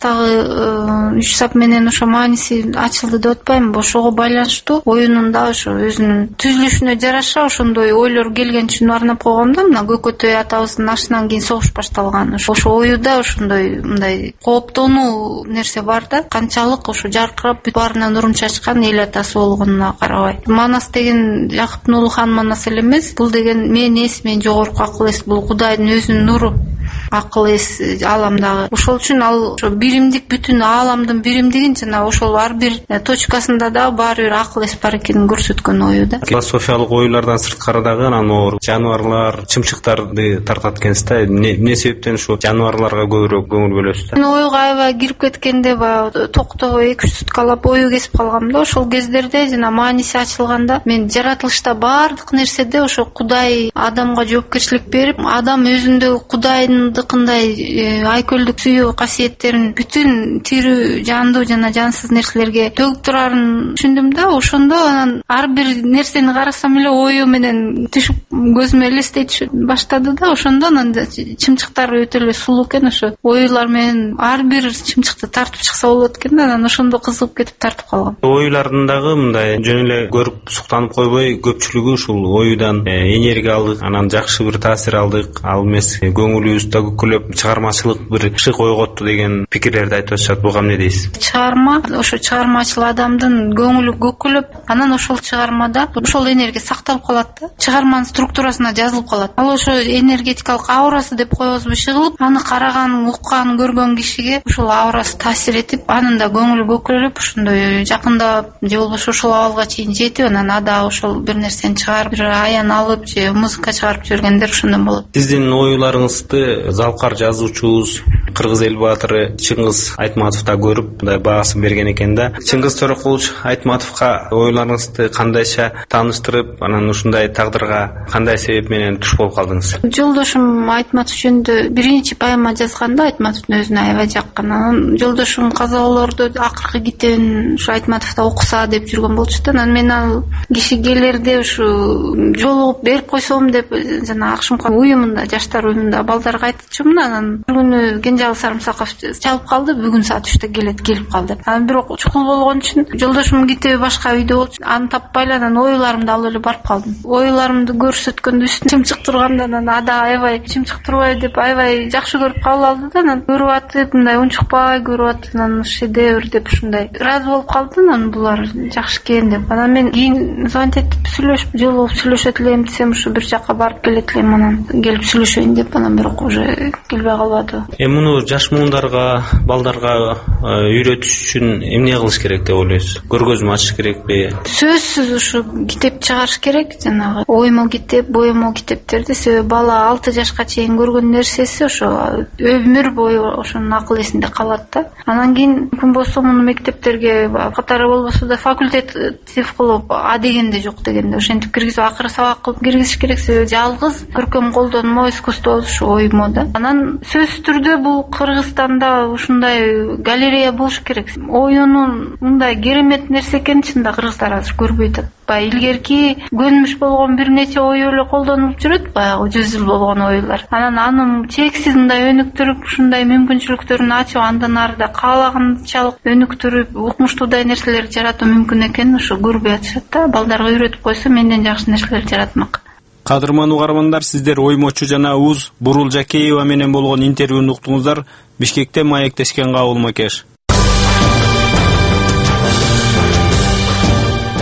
Манастагы үч сап менен ошо мааниси ачылды деп атпаймынбы, ошого байланыштуу оюнун да ошо өзүнүн түзүлүшүнө жараша ошондой ойлор келген үчүн арнап койгон да. Мына Көкөтөй атабыздын ашынан кийин согуш башталган. Ошо оюда ошондой мындай кооптонуу нерсе бар да, канчалык ошо жаркырап бүт баарынан нурун чачкан эл атасы болгонуна карабай. Манас деген Жакып Нурлухан Манас эле эмес, бул деген мен эс, мен жогорку акыл эс, бул Кудайдын өзүнүн нуру. Акыл эс ааламдагы. Ошол үчүн ал ошо биримдик, бүтүн ааламдын биримдигин жана ошол ар бир точкасында да баары бир акыл эс бар экенин көрсөткөн ою да. Философиялык оюлардан сырткары дагы анан оор жаныбарлар, чымчыктарды тартат экенсиз да. Эмне себептен ушу жаныбарларга көбүрөөк көңүл бөлөсүз да? Мен оюга аябай кирип кеткенде баягы токтобой эки үч суткалап ою кесип калгам да. Ошол кездерде жана мааниси ачылганда мен жаратылышта баардык нерседе ошо Кудай адамга жоопкерчилик берип, адам өзүндөгү Кудайдын кандай айкөлдүк сүйүү касиеттерин бүтүн тирүү, жандуу жана жансыз нерселерге төгүп турарын түшүндүм да. Ошондо анан ар бир нерсени карасам эле ою менен түшүп көзүмө элестей баштады да. Ошондо анан чымчыктар өтө эле сулуу экен, ошо оюлар менен ар бир чымчыкты тартып чыкса болот экен да. Анан ошондо кызыгып кетип тартып калгам. Оюлардын дагы мындай жөн эле көрүп суктанып койбой, көпчүлүгү ушул оюдан энергия алдык, анан жакшы бир таасир алдык, ал эмес көңүлүбүз да көкүлөп чыгармачылык бир шык ойготту деген пикирлерди айтып атышат. Буга эмне дейсиз? Чыгарма, ошо чыгармачыл адамдын көңүлү көкүлөп, анан ошол чыгармада ошол энергия сакталып калат да, чыгарманын структурасына жазылып калат. Ал ошо энергетикалык аурасы деп коебузбу, чыгылып, аны караган, уккан, көргөн кишиге ошол аурасы таасир этип, анын да көңүлү көкүлөп, ошондой жакындап же болбосо ошол абалга чейин жетип, анан ада ошол бир нерсени чыгарып, бир аян алып же музыка чыгарып жүргөндөр ошондон болот. Сиздин оюларыңызды залкар жазуучубуз Кыргыз эл баатыры Чыңгыз Айтматов да көрүп, мындай баасын берген экен да. Чыңгыз Төрөкулович Айтматовго оюларыңызды кандайча тааныштырып, анан ушундай тагдырга кандай себеп менен туш болуп калдыңыз? Жолдошум Айтматов жөнүндө биринчи поэма жазганда Айтматовдун өзүнө аябай жаккан. Анан жолдошум каза болорду акыркы китебин ушу Айтматовда окуса деп жүргөн болчу да. Анан мен ал киши келерде ушу жолугуп берип койсом деп жана Акшымкал уюмунда, жаштар уюмунда балдарга айтчумун. Анан бир күнү Кенжеалы Сарымсаков чалып калды, бүгүн саат үчтө келет, келип калды. Анан бирок чукул болгон үчүн жолдошумдун китеби башка үйдө болчу. Аны таппай эле анан оюларымды алып эле барып калдым. Оюларымды көрсөткөндө үстүнө чымчык турганда анан ада аябай чымчык турбайбы деп аябай жакшы көрүп кабыл алды да. Анан көрүп атып, мындай унчукпай көрүп атып, анан шедевр деп ушундай ыраазы болуп калды. Анан булар жакшы экен деп. Анан мен кийин звонить этип сүйлөшүп, жолугуп сүйлөшөт элем десем, ушу бир жакка барып келет элем, анан келип сүйлөшөйүн деп, анан бирок уже келбей калбады. Эми муну жаш муундарга, балдарга үйрөтүш үчүн эмне кылыш керек деп ойлойсуз? Көргөзмө ачыш керекпи? Сөзсүз ушу китеп чыгарыш керек, жанагы оймо китеп, боемо китептерди. Себеби бала алты жашка чейин көргөн нерсеси ошо өмүр бою ошонун акыл эсинде калат да. Анан кийин мүмкүн болсо муну мектептерге катары болбосо да факультетив кылып, а дегенде жок дегенде ошентип киргизип, акыры сабак кылып киргизиш керек. Себеби жалгыз көркөм колдонмо искусство ушу оймо да. Анан сөзсүз түрдө бул Кыргызстанда ушундай галерея болуш керек. Оюнун мындай керемет нерсе экенин чында кыргыздар азыр көрбөй атат. Баягы илгерки көнмүш болгон бир нече ою эле колдонулуп жүрөт, баягы жүз жыл болгон оюлар. Анан аны чексиз мындай өнүктүрүп, ушундай мүмкүнчүлүктөрүн ачып, андан ары да каалаганчалык өнүктүрүп, укмуштуудай нерселерди жаратуу мүмкүн экенин ошо көрбөй атышат да. Балдарга үйрөтүп койсо менден жакшы нерселер жаратмак. Кадырман угармандар, сиздер оймочу жана уз Бурул Жакеева менен болгон интервьюну уктуңуздар. Бишкекте маектешкен Кабыл Макеш.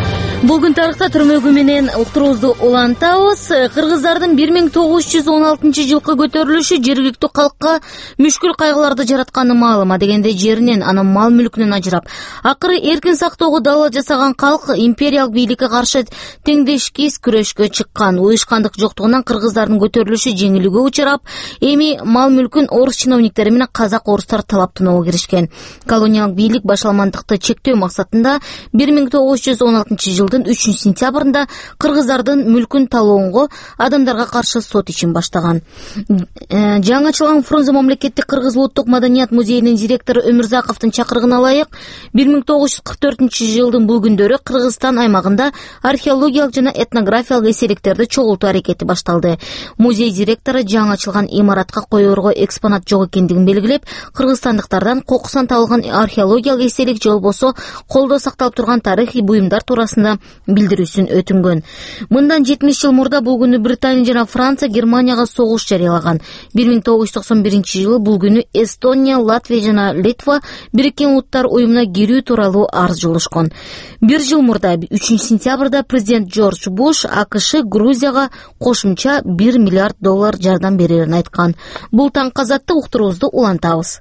Бул күн тарыхта түрмөгү менен уктуруубузду улантабыз. Кыргыздардын бир миң тогуз жүз он алтынчы жылкы көтөрүлүшү жергиликтүү калкка мүшкүл кайгыларды жаратканы маалым. Дегенде жеринен, анын мал мүлкүнөн ажырап, акыры эркин сактоого дала жасаган калк империялык бийликке каршы теңдешкис күрөшкө чыккан. Уюшкандык жоктугунан кыргыздардын көтөрүлүшү жеңилүүгө учурап, эми мал мүлкүн орус чиновниктери менен казак орустар талап тоноого киришкен. Колониялык бийлик башаламандыкты чектөө максатында бир миң тогуз жүз он алтынчы жылдын үчүнчү сентябрында кыргыздардын мүлкүн талоого адамдарга каршы сот ишин баштаган. Жаңы ачылган Фрунзе мамлекеттик кыргыз улуттук маданият музейинин директору Өмүрзаковдун чакырыгына ылайык бир миң тогуз жүз кырк төртүнчү жылдын бул күндөрү Кыргызстан аймагында археологиялык жана этнографиялык эселиктерди чогултуу аракети башталды. Музей директору жаңы ачылган имаратка коерго экспонат жок экендигин белгилеп, кыргызстандыктардан кокусунан табылган археологиялык эселик же болбосо колдо сакталып турган тарыхый буюмдар туурасында билдирүүсүн өтүнгөн. Мындан жетимиш жыл мурда бул күнү Британия жана Франция Германияга согуш жарыялаган. бир миң тогуз жүз токсон биринчи жылы бул күнү Эстония, Латвия жана Литва Бириккен Улуттар уюмуна кирүү тууралуу арыз жолошкон. Бир жыл мурда үчүнчү сентябрда президент Джордж Буш АКШ Грузияга кошумча бир миллиард доллар жардам берерин айткан. Бул таңкы азатты уктуруубузду улантабыз.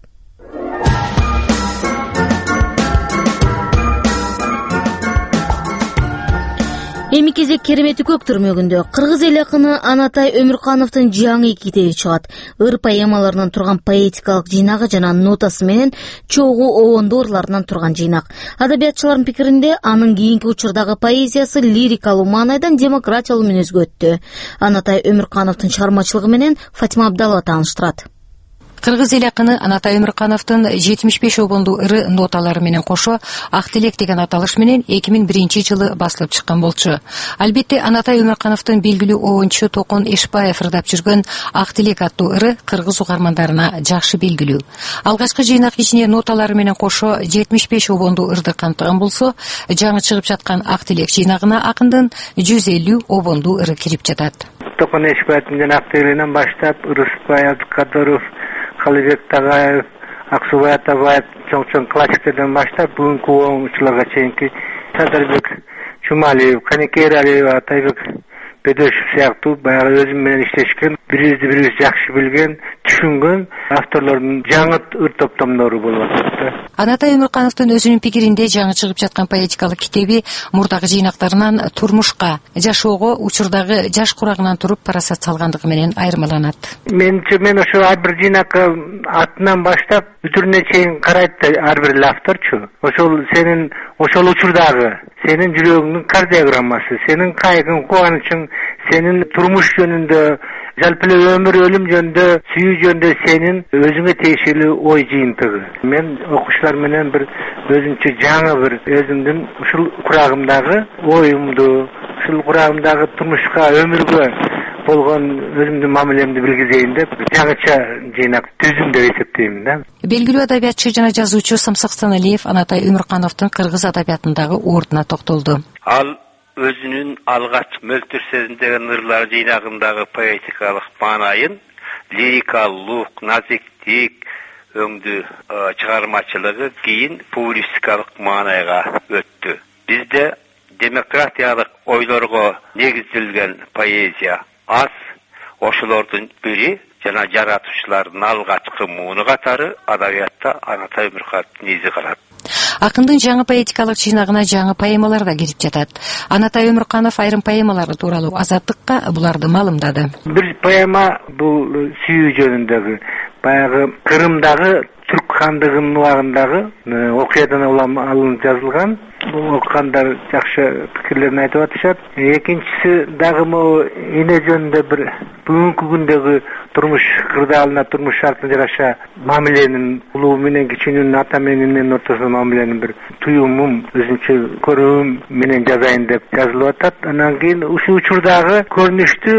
Эми кезек керемети көк түрмөгүндө кыргыз эл акыны Анатай Өмүркановдун жаңы китеби чыгат. Ыр поэмаларынан турган поэтикалык жыйнагы жана нотасы менен чогуу обондуу ырларынан турган жыйнак. Адабиятчылардын пикиринде анын кийинки учурдагы поэзиясы лирикалуу маанайдан демократиялуу мүнөзгө өттү. Анатай Өмүркановдун чыгармачылыгы менен Фатима Абдалова тааныштырат. Кыргыз эл акыны Анатай Өмүркановдун жетимиш беш обондуу ыры ноталары менен кошо Ак тилек деген аталыш менен эки миң биринчи жылы басылып чыккан болчу. Албетте Анатай Өмүркановдун белгилүү обончу Токон Эшбаев ырдап жүргөн Ак тилек аттуу ыры кыргыз угармандарына жакшы белгилүү. Алгачкы жыйнак ичине ноталары менен кошо жетимиш беш обондуу ырды камтыган болсо, жаңы чыгып жаткан Ак тилек жыйнагына акындын жүз элүү обондуу ыры кирип жатат. Токон Эшбаевдин жана Ак тилегинен баштап Ырысбай, Абдыкадыров, Калыбек Тагаев, Аксубай Атабаев, чоң-чоң классиктерден баштап бүгүнкү оңчуларга чейинки Садырбек Чумалиев, Канекей Эралиев, Атайбек Бедешев сыяктуу баягы өзүм менен иштешкен, бирибизди бирибиз жакшы билген, түшүнгөн авторлордун жаңы ыр топтомдору болуп атат. Анатай Өмүркановдун өзүнүн пикиринде жаңы чыгып жаткан поэтикалык китеби мурдагы жыйнактарынан турмушка, жашоого учурдагы жаш курагынан туруп парасат салгандыгы менен айырмаланат. Менче мен ошо ар бир жыйнакка атынан баштап бүтүрүнө чейин карайт да ар бир авторчу. Ошол сенин ошол учурдагы сенин жүрөгүңдүн кардиограммасы, сенин кайгың, кубанычың, сенин турмуш жөнүндө, жалпы эле өмүр өлүм жөнүндө, сүйүү жөнүндө сенин өзүңө тиешелүү ой жыйынтыгы. Мен окуучулар менен бир өзүмчө жаңы бир өзүмдүн ушул курагымдагы оюмду, ушул курагымдагы турмушка, өмүргө болгон өзүмдүн мамилемди билгизейин деп жаңыча жыйнак түздүм деп эсептейм да. Белгилүү адабиятчы жана жазуучу Самсак Саналиев Анатай Өмүркановдун кыргыз адабиятындагы ордуна токтолду. Ал өзүнүн алгач мөлтүрсөзүн деген ырлар жыйнагындагы поэтикалык маанайын лирикалык, назиктик өңдүү чыгармачылыгы кийин публистикалык маанайга өттү. Бизде демократиялык ойлорго негизделген поэзия аз, ошолордун бири жана жаратуучулардын алгачкы мууну катары адабиятта Анатай Өмүркановдун изи калат. Акындын жаңы поэтикалык жыйнагына жаңы поэмалар да кирип жатат. Анатай Өмүрканов айрым поэмалары тууралуу Азаттыкка буларды маалымдады. Бир поэма бул сүйүү жөнүндөгү, баягы Кырымдагы Түрк хандыгынын убагындагы окуядан алынып жазылган. Бул окугандар жакшы пикирлерин айтып атышат. Экинчиси дагы могу эне жөнүндө бир бүгүнкү күндөгү турмуш кырдаалына, турмуш шартына жараша мамиленин, улуу менен кичүүнүн, ата менен ортосунда мамиленин бир туюмум, өзүнчө көрүүм менен жазайын деп жазылып атат. Анан кийин ушул учурдагы көрүнүштүү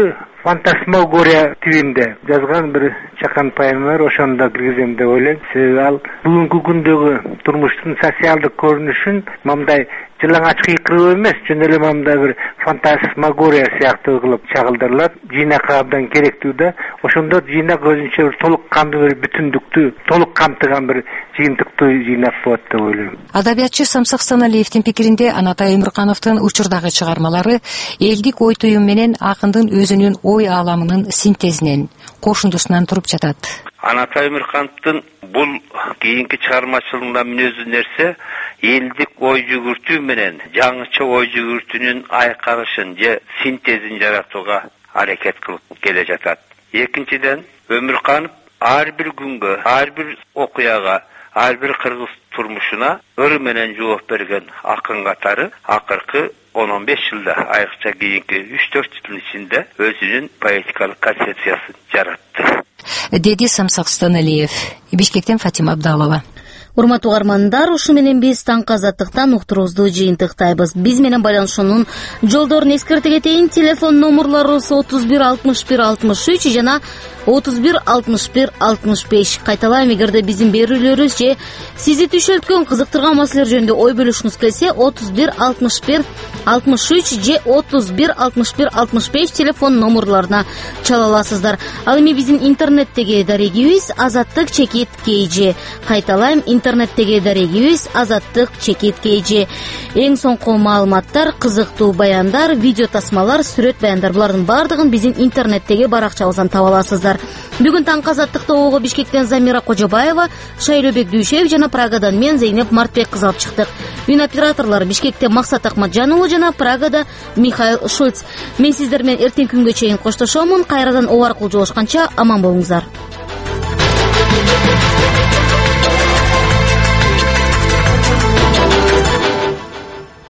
фантасмагория тилинде жазган бир чакан поэма бар, ошону да киргизем деп ойлойм. Себеби ал бүгүнкү күндөгү турмуштун социалдык көрүнүшүн мындай жылаңач кыйкырып эмес, жөн эле мындай бир фантасмагория сыяктуу кылып чагылдырылат. Жыйнак абдан керектүү да. Ошондо жыйнак өзүнчө бир толук камдуу бир бүтүндүктү толук камтыган бир жыйынтыктуу жыйнак болот деп ойлойм. Адабиятчы Самсак Станалиевдин пикиринде Анатай Өмүркановдун учурдагы чыгармалары элдик ой туюм менен акындын өзүнүн ой ааламынын синтезинен, кошундусунан туруп жатат. Анатай Өмүркановдун бул кийинки чыгармачылыгында мүнөздүү нерсе элдик ой жүгүртүү менен жаңыча ой жүгүртүүнүн айкалышын же синтезин жаратууга аракет кылып келе жатат. Экинчиден, Өмүрканов ар бир күнгө, ар бир окуяга, ар бир кыргыз турмушуна ыр менен жооп берген акын катары акыркы он он беш жылда, айрыкча кийинки үч төрт жылдын ичинде өзүнүн поэтикалык концепциясын жаратты, деди Самсак Станалиев. Бишкектен Фатима Абдалова. Урматтуу угармандар, ушу менен биз таңкы азаттыктан уктуруубузду жыйынтыктайбыз. Биз менен байланышуунун жолдорун эскертип кетейин. Телефон номерлорубуз отуз бир алтымыш бир алтымыш үч жана отуз бир алтымыш бир алтымыш беш. Кайталайм, эгерде биздин берүүлөрүбүз же сизди түшөлткөн кызыктырган маселелер жөнүндө ой бөлүшүңүз келсе, отуз бир алтымыш бир алтымыш үч же отуз бир алтымыш бир алтымыш беш телефон номерлоруна чала аласыздар. Ал эми биздин интернеттеги дарегибиз азаттык чекит kg. Кайталайм, интернеттеги дарегибиз азаттык чекит kg. Эң соңку маалыматтар, кызыктуу баяндар, видео тасмалар, сүрөт баяндар, булардын бардыгын биздин интернеттеги баракчабыздан таба аласыздар. Бүгүн таңкы азаттыкты ого Бишкектен Замира Кожобаева, Шайлөбек Дүйшев жана Прагадан мен Зейнеп Мартбек кызы алып чыктык. Үн операторлор Бишкекте Максат Акматжан уулу жана Прагада Михаил Шульц. Мен сиздер менен эртең күнгө чейин коштошомун. Кайрадан оо аркылуу жолугушканча аман болуңуздар.